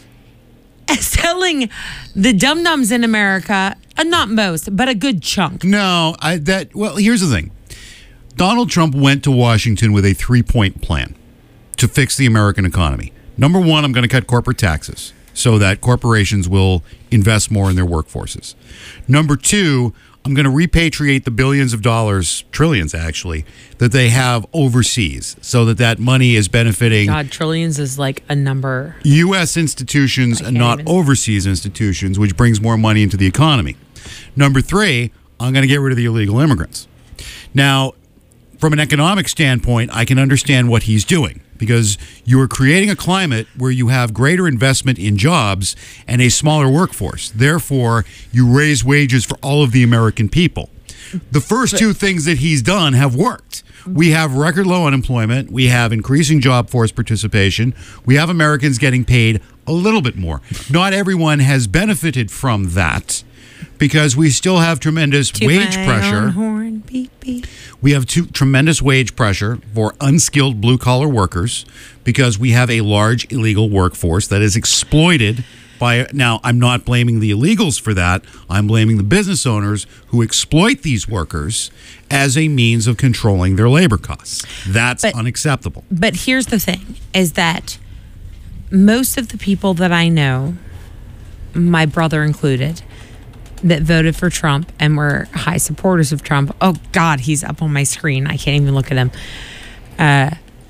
Selling the dum-dums in America, uh, not most, but a good chunk. No, I that well, here's the thing. Donald Trump went to Washington with a three-point plan to fix the American economy. Number one, I'm going to cut corporate taxes so that corporations will invest more in their workforces. Number two, I'm going to repatriate the billions of dollars, trillions actually, that they have overseas so that that money is benefiting God, trillions is like a number. U S institutions and can't not even- overseas institutions, which brings more money into the economy. Number three, I'm going to get rid of the illegal immigrants. Now, from an economic standpoint, I can understand what he's doing because you are creating a climate where you have greater investment in jobs and a smaller workforce. Therefore, you raise wages for all of the American people. The first two things that he's done have worked. We have record low unemployment. We have increasing job force participation. We have Americans getting paid a little bit more. Not everyone has benefited from that because we still have tremendous Toot wage my pressure. own horn, beep, beep. We have two, tremendous wage pressure for unskilled blue collar workers because we have a large illegal workforce that is exploited by. Now, I'm not blaming the illegals for that. I'm blaming the business owners who exploit these workers as a means of controlling their labor costs. That's But- unacceptable. But here's the thing is that most of the people that I know, my brother included, that voted for Trump and were high supporters of Trump. Oh God, he's up on my screen. I can't even look at him. Uh,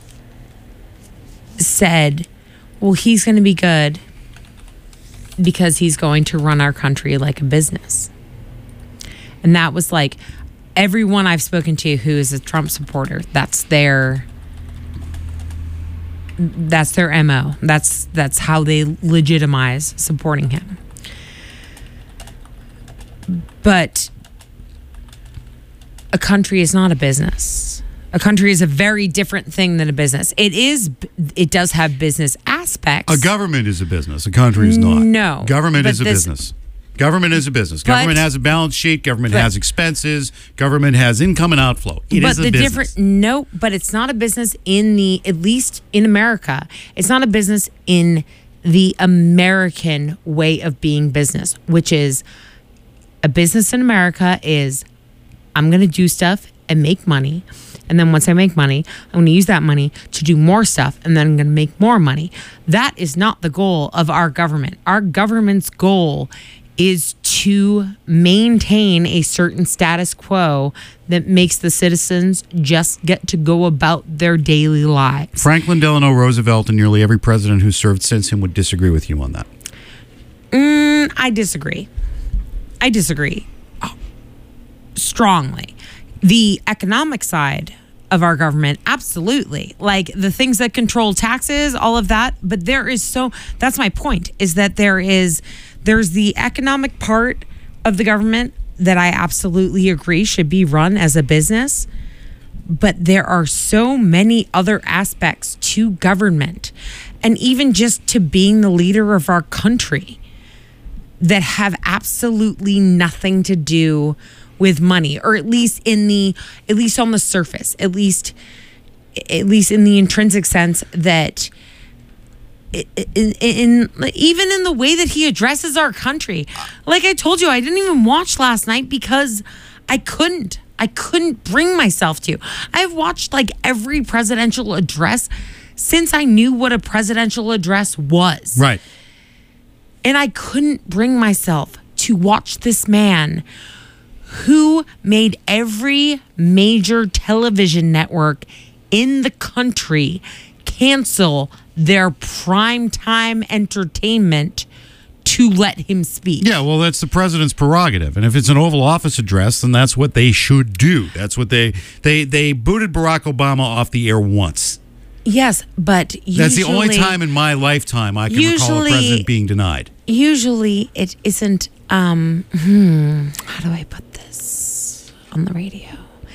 said, well, he's going to be good because he's going to run our country like a business. And that was like everyone I've spoken to who is a Trump supporter, that's their that's their M O. That's that's how they legitimize supporting him. But a country is not a business. A country is a very different thing than a business. It is. It does have business aspects. A government is a business. A country is not. No, Government but is a this- business. Government is a business. But- Government has a balance sheet. Government but- has expenses. Government has income and outflow. It but is a the business. different no, but it's not a business in the at least in America. It's not a business in the American way of being business, which is a business in America is I'm going to do stuff and make money. And then once I make money, I'm going to use that money to do more stuff. And then I'm going to make more money. That is not the goal of our government. Our government's goal is to maintain a certain status quo that makes the citizens just get to go about their daily lives. Franklin Delano Roosevelt and nearly every president who served since him would disagree with you on that. Mm, I disagree. I disagree strongly. The economic side of our government, absolutely. Like the things that control taxes, all of that. But there is so, that's my point, is that there is, there's the economic part of the government that I absolutely agree should be run as a business. But there are so many other aspects to government and even just to being the leader of our country that have absolutely nothing to do with money, or at least in the, at least on the surface, at least, at least in the intrinsic sense that in, in even in the way that he addresses our country. Like I told you, I didn't even watch last night because I couldn't. I couldn't bring myself to. I've watched like every presidential address since I knew what a presidential address was. Right. And I couldn't bring myself to watch this man who made every major television network in the country cancel their primetime entertainment to let him speak. Yeah, well, that's the president's prerogative. And if it's an Oval Office address, then that's what they should do. That's what they they they booted Barack Obama off the air once. Yes, but usually, that's the only time in my lifetime I can recall a president being denied. Usually it isn't, um, hmm, how do I put this on the radio?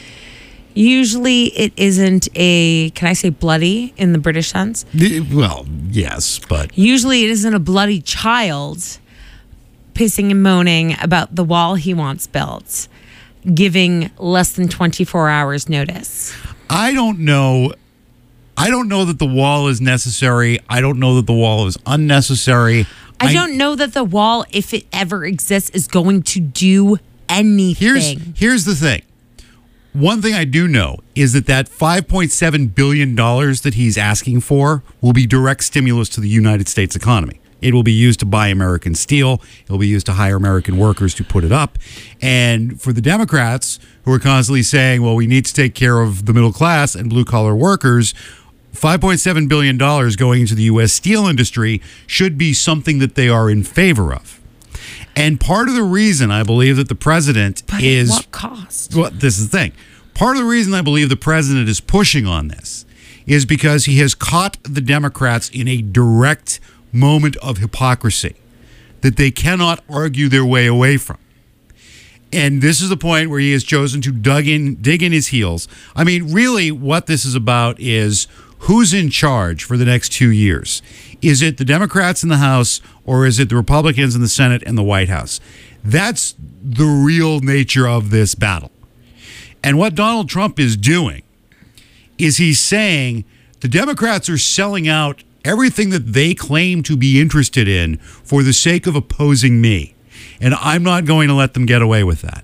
Usually it isn't a, can I say bloody in the British sense? Well, yes, but. Usually it isn't a bloody child pissing and moaning about the wall he wants built, giving less than twenty-four hours notice. I don't know. I don't know that the wall is necessary. I don't know that the wall is unnecessary. I, I don't know that the wall, if it ever exists, is going to do anything. Here's, here's the thing. One thing I do know is that that five point seven billion dollars that he's asking for will be direct stimulus to the United States economy. It will be used to buy American steel. It will be used to hire American workers to put it up. And for the Democrats, who are constantly saying, well, we need to take care of the middle class and blue-collar workers, five point seven billion dollars going into the U S steel industry should be something that they are in favor of. And part of the reason I believe that the president but is... At what cost? Well, this is the thing. Part of the reason I believe the president is pushing on this is because he has caught the Democrats in a direct moment of hypocrisy that they cannot argue their way away from. And this is the point where he has chosen to dug in, dig in his heels. I mean, really what this is about is who's in charge for the next two years. Is it the Democrats in the House or is it the Republicans in the Senate and the White House? That's the real nature of this battle. And what Donald Trump is doing is he's saying the Democrats are selling out everything that they claim to be interested in for the sake of opposing me. And I'm not going to let them get away with that.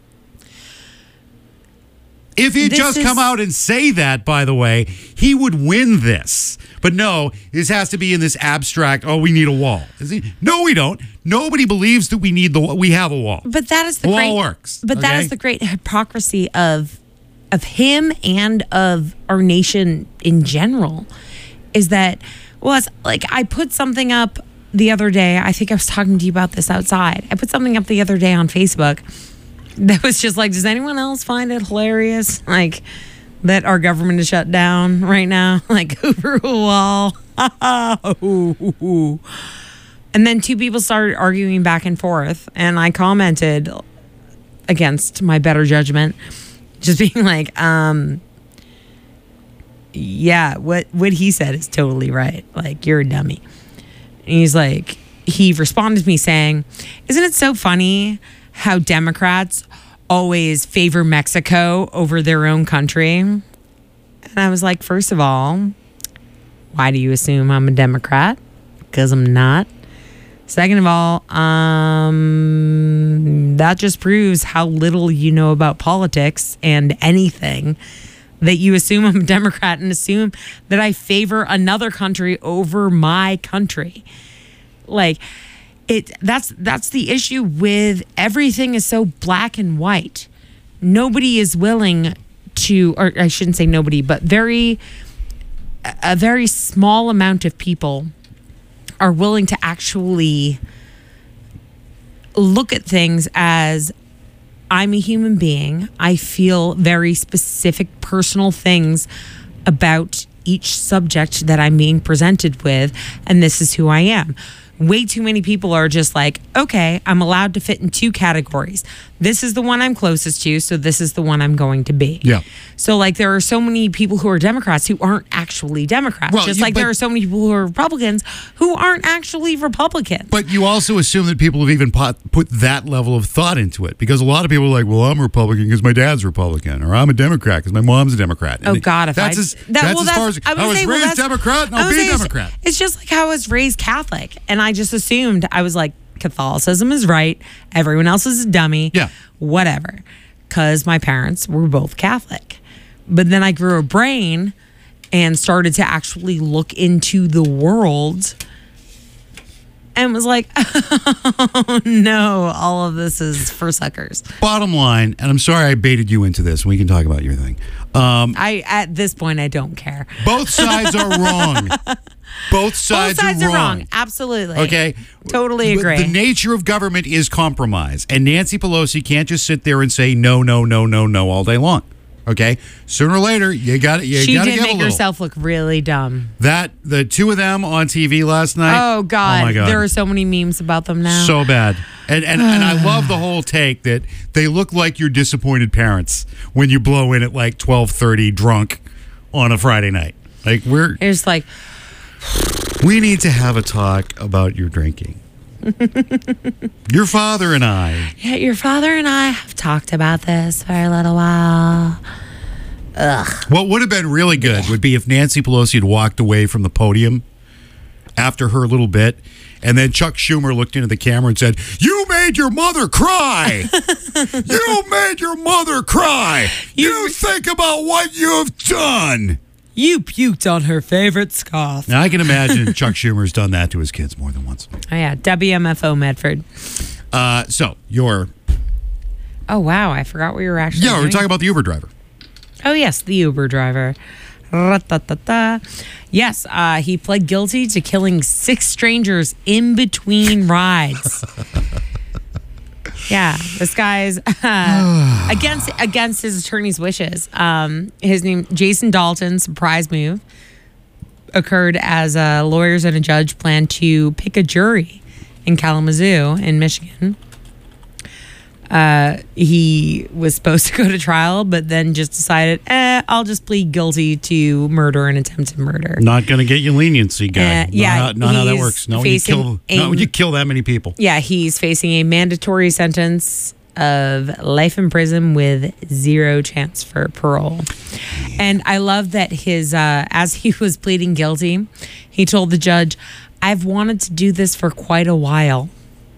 If he'd This just is- come out and say that, by the way, he would win this. But no, this has to be in this abstract, oh, we need a wall. Is he? No, we don't. Nobody believes that we need the we have a wall. But that is the The wall great works, But that okay? is the great hypocrisy of of him and of our nation in general. Is that well, it's like I put something up the other day. I think I was talking to you about this outside. I put something up the other day on Facebook that was just like, does anyone else find it hilarious? Like that our government is shut down right now, like over a wall. And then two people started arguing back and forth, and I commented against my better judgment, just being like, um, yeah, what, what he said is totally right. Like, you're a dummy. And he's like, he responded to me saying, isn't it so funny how Democrats always favor Mexico over their own country? And I was like, first of all, why do you assume I'm a Democrat? Because I'm not. Second of all, um, that just proves how little you know about politics and anything, that you assume I'm a Democrat and assume that I favor another country over my country. Like, it that's that's the issue with everything is so black and white. Nobody is willing to, or I shouldn't say nobody, but very a very small amount of people are willing to actually look at things as I'm a human being. I feel very specific personal things about each subject that I'm being presented with, and this is who I am. Way too many people are just like, okay, I'm allowed to fit in two categories. This is the one I'm closest to, so this is the one I'm going to be. Yeah. So, like, there are so many people who are Democrats who aren't actually Democrats. Well, just you- like but- there are so many people who are Republicans who aren't actually Republicans. But you also assume that people have even put, put that level of thought into it, because a lot of people are like, well, I'm a Republican because my dad's Republican, or I'm a Democrat because my mom's a Democrat. Oh And God! If that's I as, that, that's well, as that's, far as I, would I was say, well, raised that's- Democrat, and I I'll would be a say it's- Democrat. It's just like how I was raised Catholic, and I just assumed I was like, Catholicism is right, everyone else is a dummy. Yeah. Whatever, because my parents were both Catholic. But then I grew a brain and started to actually look into the world and was like, oh no, all of this is for suckers. Bottom line, and I'm sorry I baited you into this. We can talk about your thing. Um, I at this point I don't care. both sides are wrong. Both sides, Both sides are, are wrong. wrong. Absolutely. Okay. Totally agree. The nature of government is compromise, and Nancy Pelosi can't just sit there and say no, no, no, no, no all day long. Okay. Sooner or later, you got You She got to did give a make little. herself look really dumb. That the two of them on T V last night. Oh God. Oh my God. There are so many memes about them now. So bad. And and, and I love the whole take that they look like your disappointed parents when you blow in at like twelve thirty drunk on a Friday night. Like we're It's like, we need to have a talk about your drinking. Your father and I. yeah, your father and I have talked about this for a little while. What would have been really good would be if Nancy Pelosi had walked away from the podium after her little bit, and then Chuck Schumer looked into the camera and said, "You made your mother cry. You made your mother cry. You, You- think about what you've done." You puked on her favorite scarf. Now I can imagine Chuck Schumer's done that to his kids more than once. Oh yeah, W M F O Medford. Uh, so your Oh wow, I forgot we were actually. yeah, we're doing. talking about the Uber driver. Oh yes, the Uber driver. Ra-ta-ta-ta. Yes, uh, he pled guilty to killing six strangers in between rides. Yeah, this guy's uh, against against his attorney's wishes. Um, his name, Jason Dalton. Surprise move occurred as uh, lawyers and a judge planned to pick a jury in Kalamazoo in Michigan. Uh, he was supposed to go to trial, but then just decided, eh, I'll just plead guilty to murder and attempted murder. Not going to get you leniency, guy. Uh, yeah, not, how- not how that he's works. No, when you facing kill, a- not when you kill that many people. Yeah, he's facing a mandatory sentence of life in prison with zero chance for parole. And I love that his, uh, as he was pleading guilty, he told the judge, I've wanted to do this for quite a while.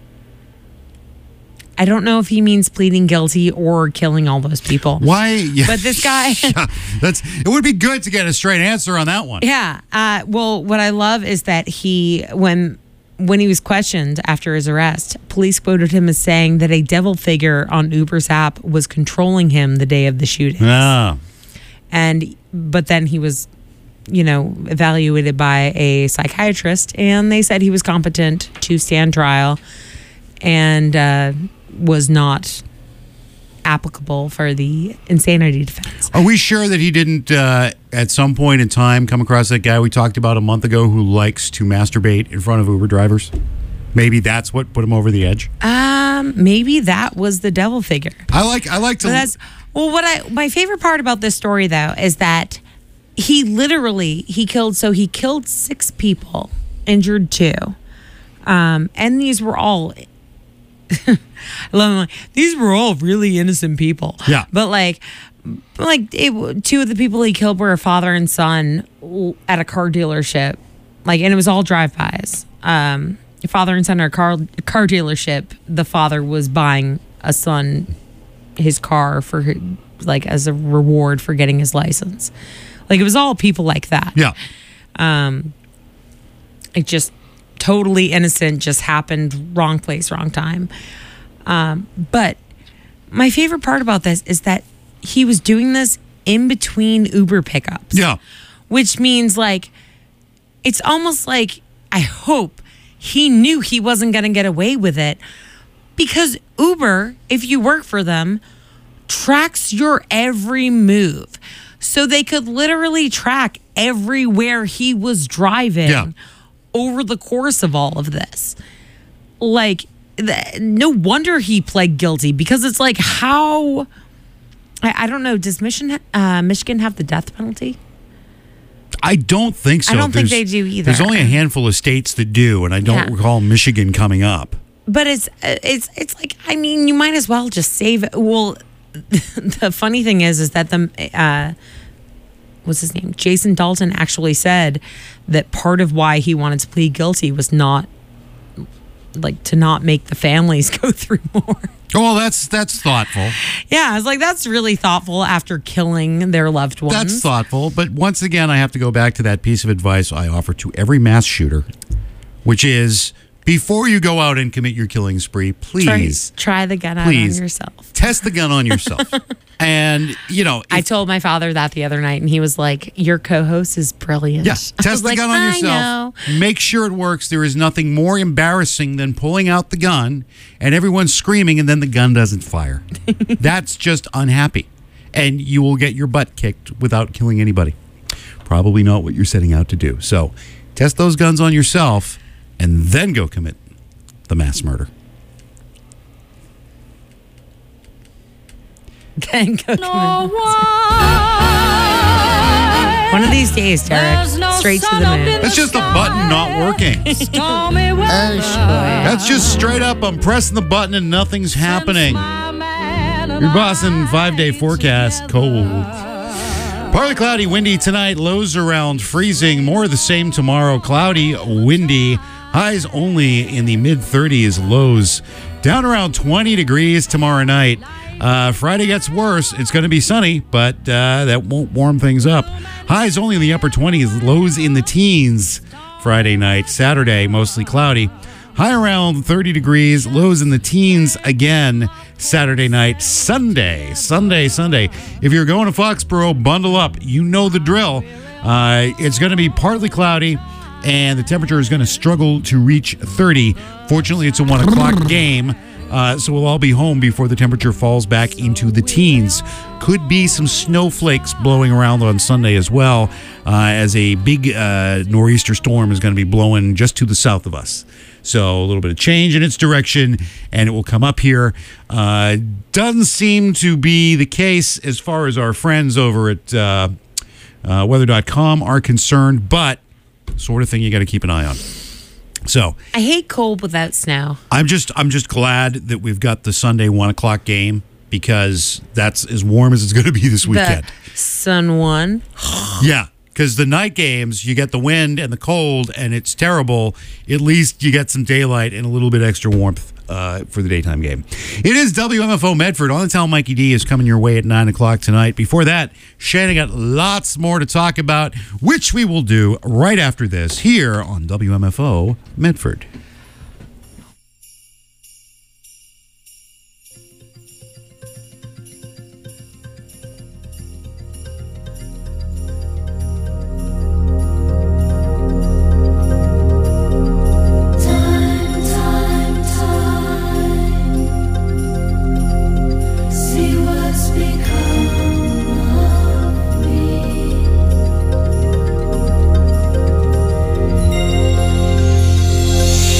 I don't know if he means pleading guilty or killing all those people. Why? Yeah. But this guy... Yeah, that's. It would be good to get a straight answer on that one. Yeah. Uh, well, what I love is that he, when when he was questioned after his arrest, police quoted him as saying that a devil figure on Uber's app was controlling him the day of the shooting. Ah. And but then he was, you know, evaluated by a psychiatrist, and they said he was competent to stand trial, and uh, was not applicable for the insanity defense. Are we sure that he didn't, uh, at some point in time, come across that guy we talked about a month ago who likes to masturbate in front of Uber drivers? Maybe that's what put him over the edge. Um, maybe that was the devil figure. I like. I like to. But that's well. What I my favorite part about this story though is that he literally he killed. So he killed six people, injured two, um, and these were all. I love them, like, these were all really innocent people. Yeah. But like, like it, two of the people he killed were a father and son at a car dealership, like, and it was all drive-bys. Um, father and son at a car car dealership. The father was buying a son his car for like as a reward for getting his license. Like it was all people like that. Yeah. Um, it just totally innocent, just happened, wrong place, wrong time. Um, but my favorite part about this is that he was doing this in between Uber pickups. Yeah. Which means like, it's almost like, I hope he knew he wasn't going to get away with it because Uber, if you work for them, tracks your every move. So they could literally track everywhere he was driving Yeah. over the course of all of this. Like, th- no wonder he pled guilty, because it's like, how... I, I don't know. Does Michigan, uh, Michigan have the death penalty? I don't think so. I don't think There's- they do either. There's only a handful of states that do, and I don't Yeah. recall Michigan coming up. But it's it's it's like, I mean, you might as well just save it. Well, the funny thing is, is that the uh, what's his name? Jason Dalton actually said that part of why he wanted to plead guilty was not like to not make the families go through more. Oh, well, that's that's thoughtful. Yeah, I was like, that's really thoughtful after killing their loved ones. That's thoughtful. But once again, I have to go back to that piece of advice I offer to every mass shooter, which is before you go out and commit your killing spree, please, Try, try the gun out please on yourself. test the gun on yourself. And, you know, I if- told my father that the other night, and he was like, your co-host is brilliant. yeah, I was test the like, gun on I yourself. know. Make sure it works. There is nothing more embarrassing than pulling out the gun and everyone's screaming and then the gun doesn't fire. That's just unhappy. And you will get your butt kicked without killing anybody. Probably not what you're setting out to do. So test those guns on yourself and then go commit the mass murder. Then go commit- One of these days, Derek, straight to the moon. That's just the button not working. That's just straight up, I'm pressing the button and nothing's happening. Your Boston five-day forecast, cold. Partly cloudy, windy tonight, lows around freezing. More of the same tomorrow, cloudy, windy. Highs only in the mid-thirties, lows down around twenty degrees tomorrow night. Uh, Friday gets worse. It's going to be sunny, but uh, that won't warm things up. Highs only in the upper twenties, lows in the teens Friday night. Saturday, mostly cloudy. High around thirty degrees, lows in the teens again Saturday night. Sunday, Sunday, Sunday. If you're going to Foxborough, bundle up. You know the drill. Uh, it's going to be partly cloudy, and the temperature is going to struggle to reach thirty. Fortunately, it's a one o'clock game. Uh, so we'll all be home before the temperature falls back into the teens. Could be some snowflakes blowing around on Sunday as well, uh, as a big uh, nor'easter storm is going to be blowing just to the south of us. So a little bit of change in its direction, and it will come up here. Uh, doesn't seem to be the case as far as our friends over at uh, uh, weather dot com are concerned, but sort of thing you got to keep an eye on. So I hate cold without snow. I'm just I'm just glad that we've got the Sunday one o'clock game, because that's as warm as it's going to be this weekend. The sun won. Yeah, because the night games, you get the wind and the cold, and it's terrible. At least you get some daylight and a little bit extra warmth uh, for the daytime game. It is W M F O Medford. On the Town, Mikey D is coming your way at nine o'clock tonight. Before that, Shannon got lots more to talk about, which we will do right after this here on W M F O Medford. Time, time, time. See what's become of me.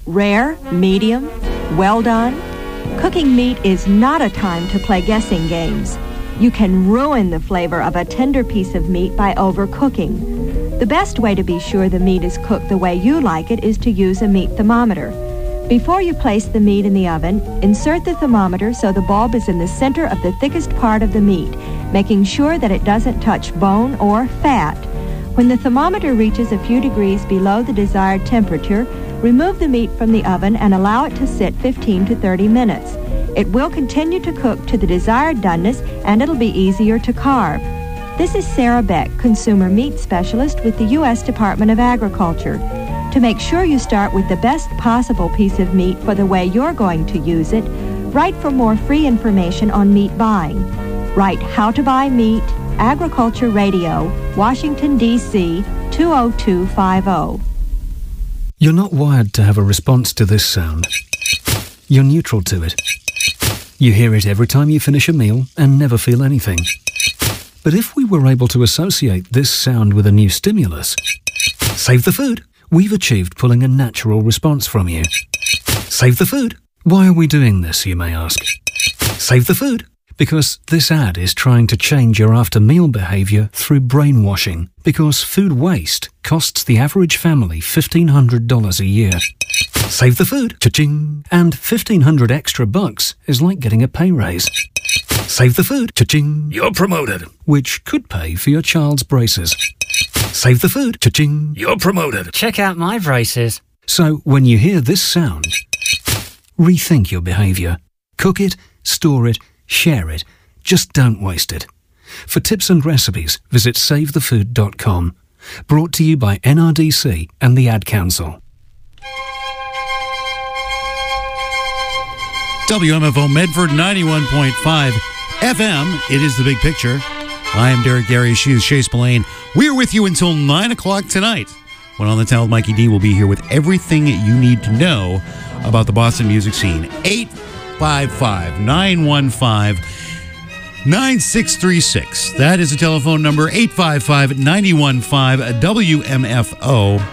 Rare, medium, well done? Cooking meat is not a time to play guessing games. You can ruin the flavor of a tender piece of meat by overcooking. The best way to be sure the meat is cooked the way you like it is to use a meat thermometer. Before you place the meat in the oven, insert the thermometer so the bulb is in the center of the thickest part of the meat, making sure that it doesn't touch bone or fat. When the thermometer reaches a few degrees below the desired temperature, remove the meat from the oven and allow it to sit fifteen to thirty minutes. It will continue to cook to the desired doneness, and it'll be easier to carve. This is Sarah Beck, Consumer Meat Specialist with the U S Department of Agriculture. To make sure you start with the best possible piece of meat for the way you're going to use it, write for more free information on meat buying. Write How to Buy Meat, Agriculture Radio, Washington, D C two oh two five oh. You're not wired to have a response to this sound. You're neutral to it. You hear it every time you finish a meal and never feel anything. But if we were able to associate this sound with a new stimulus, save the food, we've achieved pulling a natural response from you. Save the food. Why are we doing this, you may ask? Save the food. Because this ad is trying to change your after-meal behavior through brainwashing. Because food waste costs the average family fifteen hundred dollars a year. Save the food, cha-ching, and fifteen hundred extra bucks is like getting a pay raise. Save the food, cha-ching, you're promoted, which could pay for your child's braces. Save the food, cha-ching, you're promoted. Check out my braces. So when you hear this sound, rethink your behavior. Cook it, store it, share it. Just don't waste it. For tips and recipes, visit save the food dot com. Brought to you by N R D C and the Ad Council. W M F O Medford ninety-one point five F M. It is The Big Picture. I am Derek Gary. She is Shay Spillane. We are with you until nine o'clock tonight, when On the Town with Mikey D will be here with everything you need to know about the Boston music scene. eight five five, nine one five, nine six three six. That is the telephone number, eight five five, nine one five, W M F O.